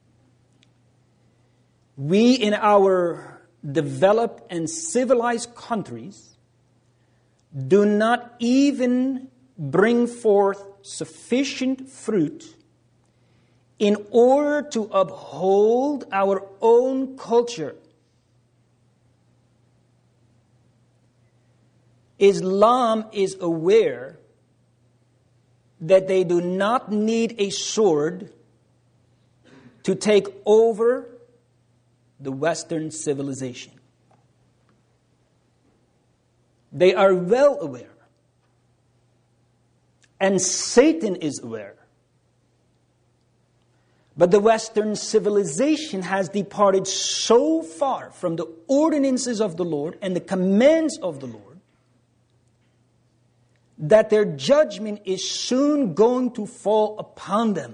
We in our developed and civilized countries do not even bring forth sufficient fruit in order to uphold our own culture. Islam is aware that they do not need a sword to take over the Western civilization. They are well aware. And Satan is aware. But the Western civilization has departed so far from the ordinances of the Lord and the commands of the Lord that their judgment is soon going to fall upon them.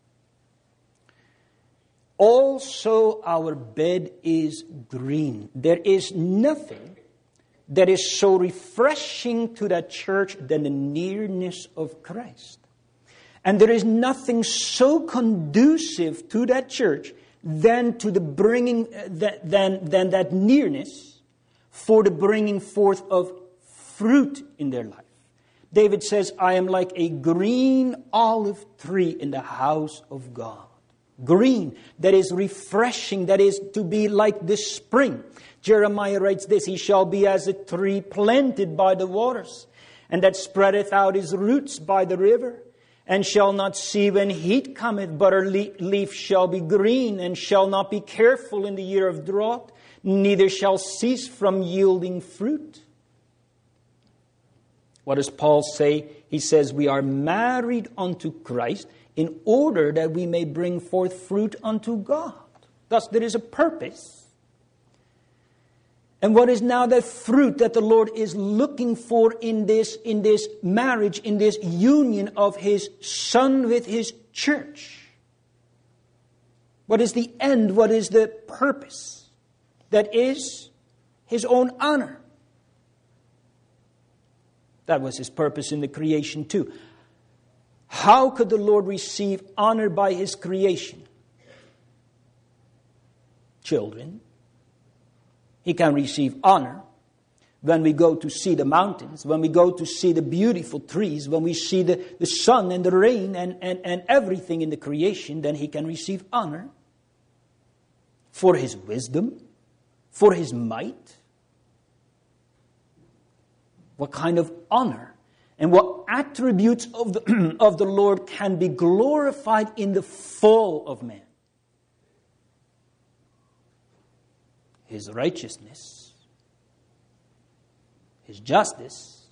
Also, our bed is green. There is nothing that is so refreshing to that church than the nearness of Christ. And there is nothing so conducive to that church than to the bringing than, than that nearness for the bringing forth of fruit in their life. David says, I am like a green olive tree in the house of God. Green, that is refreshing, that is to be like the spring. Jeremiah writes this, he shall be as a tree planted by the waters, and that spreadeth out his roots by the river, and shall not see when heat cometh, but her leaf shall be green, and shall not be careful in the year of drought, neither shall cease from yielding fruit. What does Paul say? He says, we are married unto Christ in order that we may bring forth fruit unto God. Thus, there is a purpose. And what is now that fruit that the Lord is looking for in this, in this marriage, in this union of His Son with His church? What is the end? What is the purpose? That is His own honor. That was His purpose in the creation too. How could the Lord receive honor by His creation? Children. He can receive honor when we go to see the mountains, when we go to see the beautiful trees, when we see the, the sun and the rain and, and, and everything in the creation, then He can receive honor. for his wisdom, for his might? What kind of honor and what attributes of the, of the Lord can be glorified in the fall of man? His righteousness, his justice,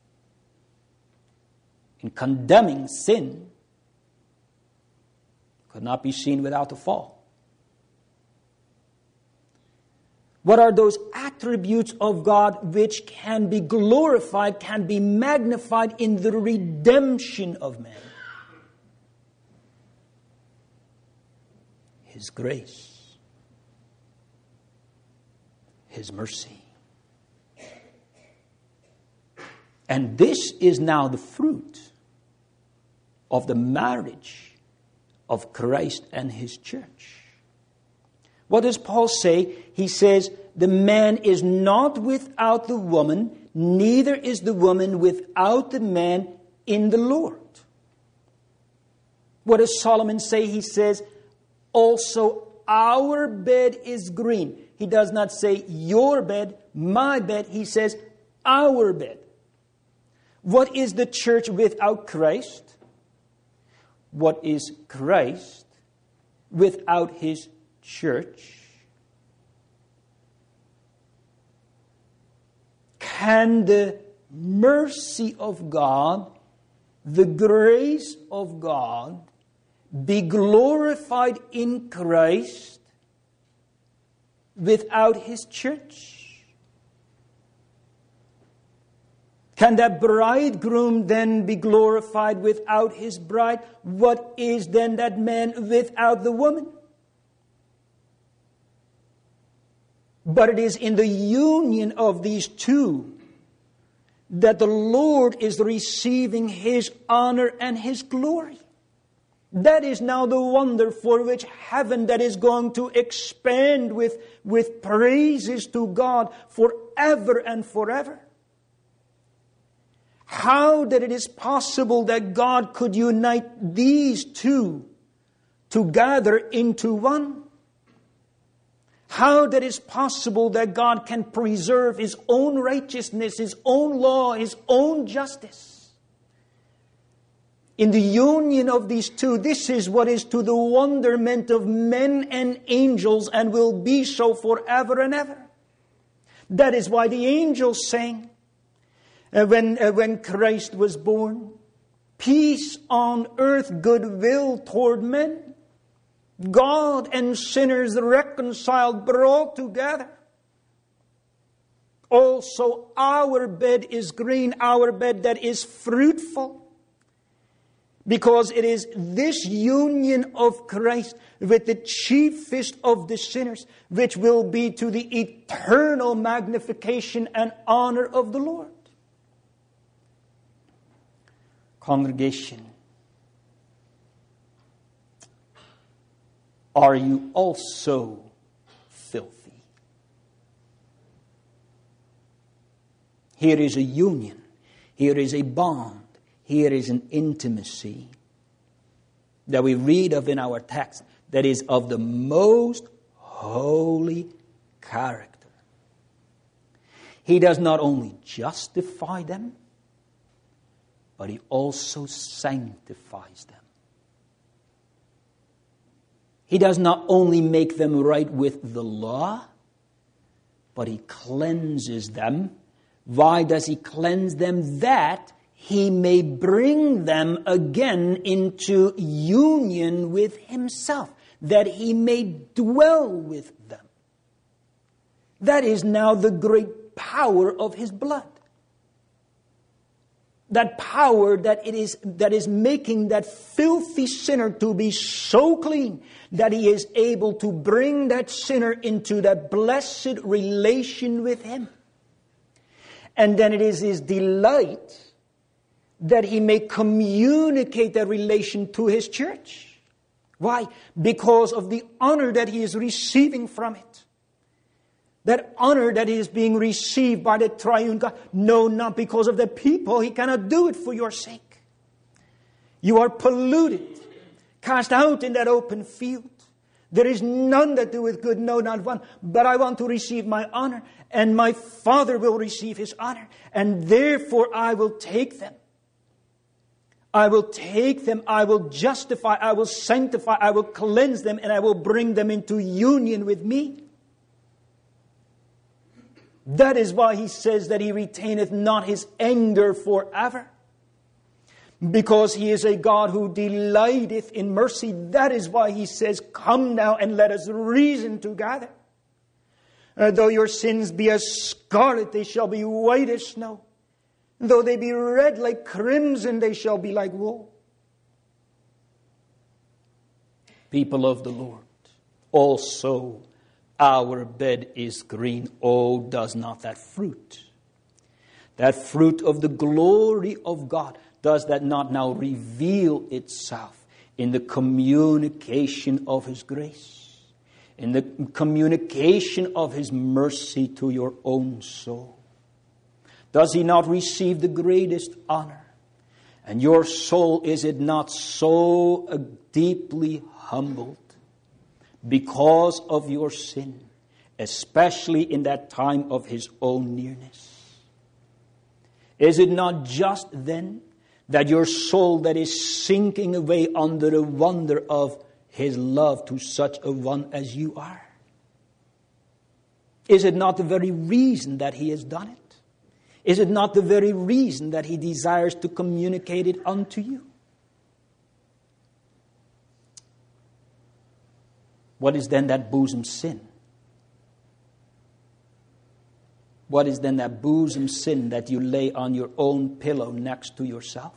in condemning sin, could not be seen without the fall. What are those attributes of God which can be glorified, can be magnified in the redemption of man? His grace, his mercy. And this is now the fruit of the marriage of Christ and his church. What does Paul say? He says, the man is not without the woman, neither is the woman without the man in the Lord. What does Solomon say? He says, also our bed is green. He does not say your bed, my bed. He says our bed. What is the church without Christ? What is Christ without his church? Can the mercy of God, the grace of God, be glorified in Christ without his church? Can that bridegroom then be glorified without his bride? What is then that man without the woman? But it is in the union of these two that the Lord is receiving his honor and his glory. That is now the wonder for which heaven that is going to expand with, with praises to God forever and forever. How that it is possible that God could unite these two together into one. How that is possible that God can preserve his own righteousness, his own law, his own justice. In the union of these two, this is what is to the wonderment of men and angels and will be so forever and ever. That is why the angels sang, Uh, when, uh, when Christ was born, peace on earth, goodwill toward men. God and sinners reconciled, brought together. Also our bed is green, our bed that is fruitful. Because it is this union of Christ with the chiefest of the sinners which will be to the eternal magnification and honor of the Lord. Congregation, are you also filthy? Here is a union. Here is a bond. Here is an intimacy that we read of in our text that is of the most holy character. He does not only justify them, but he also sanctifies them. He does not only make them right with the law, but he cleanses them. Why does he cleanse them? That he may bring them again into union with himself, that he may dwell with them. That is now the great power of his blood. That power that it is that is making that filthy sinner to be so clean that he is able to bring that sinner into that blessed relation with him. And then it is his delight that he may communicate that relation to his church. Why? Because of the honor that he is receiving from it. That honor that is being received by the triune God. No, not because of the people. He cannot do it for your sake. You are polluted, cast out in that open field. There is none that doeth good, no, not one. But I want to receive my honor, and my Father will receive his honor. And therefore I will take them. I will take them, I will justify, I will sanctify, I will cleanse them, and I will bring them into union with me. That is why he says that he retaineth not his anger forever. Because he is a God who delighteth in mercy. That is why he says, come now and let us reason together. Uh, though your sins be as scarlet, they shall be white as snow. Though they be red like crimson, they shall be like wool. People of the Lord, also our bed is green. Oh, does not that fruit, that fruit of the glory of God, does that not now reveal itself in the communication of his grace, in the communication of his mercy to your own soul? Does he not receive the greatest honor? And your soul, is it not so uh, deeply humbled because of your sin, especially in that time of his own nearness? Is it not just then that your soul that is sinking away under the wonder of his love to such a one as you are? Is it not the very reason that he has done it? Is it not the very reason that he desires to communicate it unto you? What is then that bosom sin? What is then that bosom sin that you lay on your own pillow next to yourself?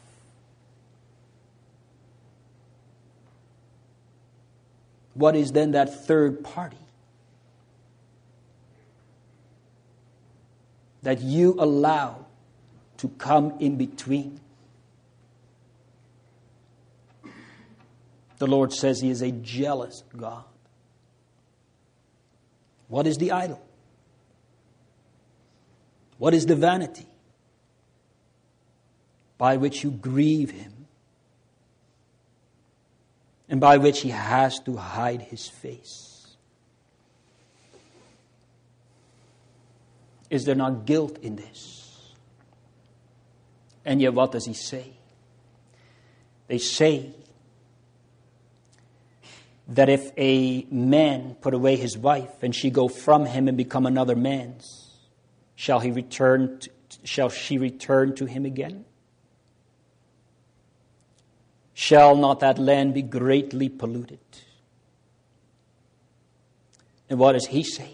What is then that third party that you allow to come in between? The Lord says he is a jealous God. What is the idol? What is the vanity by which you grieve him and by which he has to hide his face? Is there not guilt in this? And yet what does he say? They say that if a man put away his wife and she go from him and become another man's, shall he return to, shall she return to him again? Shall not that land be greatly polluted? And what does he say?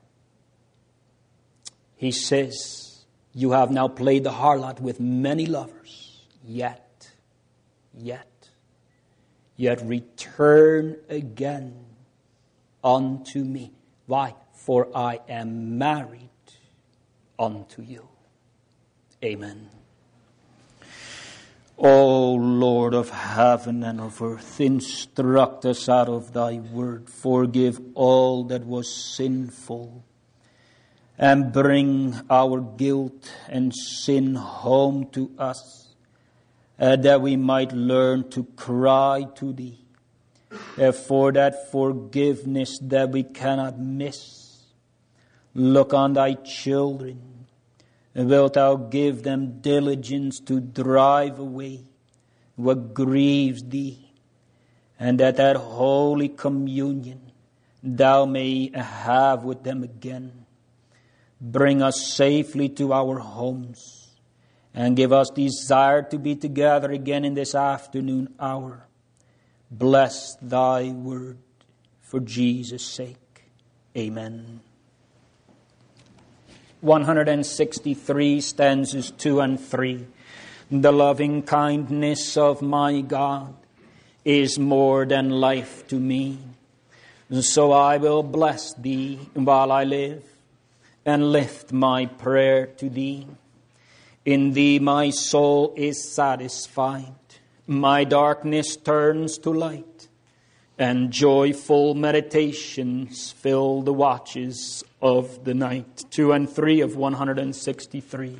He says, you have now played the harlot with many lovers, yet, yet, yet return again unto me. Why? For I am married unto you. Amen. O Lord of heaven and of earth, instruct us out of thy word. Forgive all that was sinful, and bring our guilt and sin home to us, uh, that we might learn to cry to thee uh, for that forgiveness that we cannot miss. Look on thy children, and wilt thou give them diligence to drive away what grieves thee, and that that holy communion thou may have with them again. Bring us safely to our homes, and give us desire to be together again in this afternoon hour. Bless thy word for Jesus' sake. Amen. one hundred sixty-three stanzas two and three. The loving kindness of my God is more than life to me. So I will bless thee while I live, and lift my prayer to thee. In thee my soul is satisfied. My darkness turns to light, and joyful meditations fill the watches of the night. Two and three of one hundred sixty-three.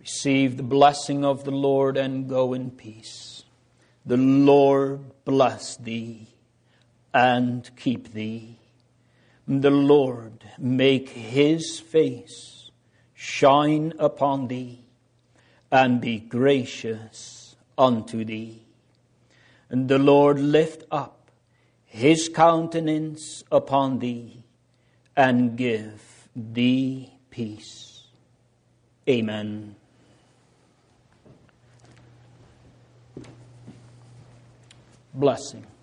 Receive the blessing of the Lord and go in peace. The Lord bless thee and keep thee. The Lord make his face shine upon thee and be gracious unto thee. And the Lord lift up his countenance upon thee and give thee peace. Amen. Blessing.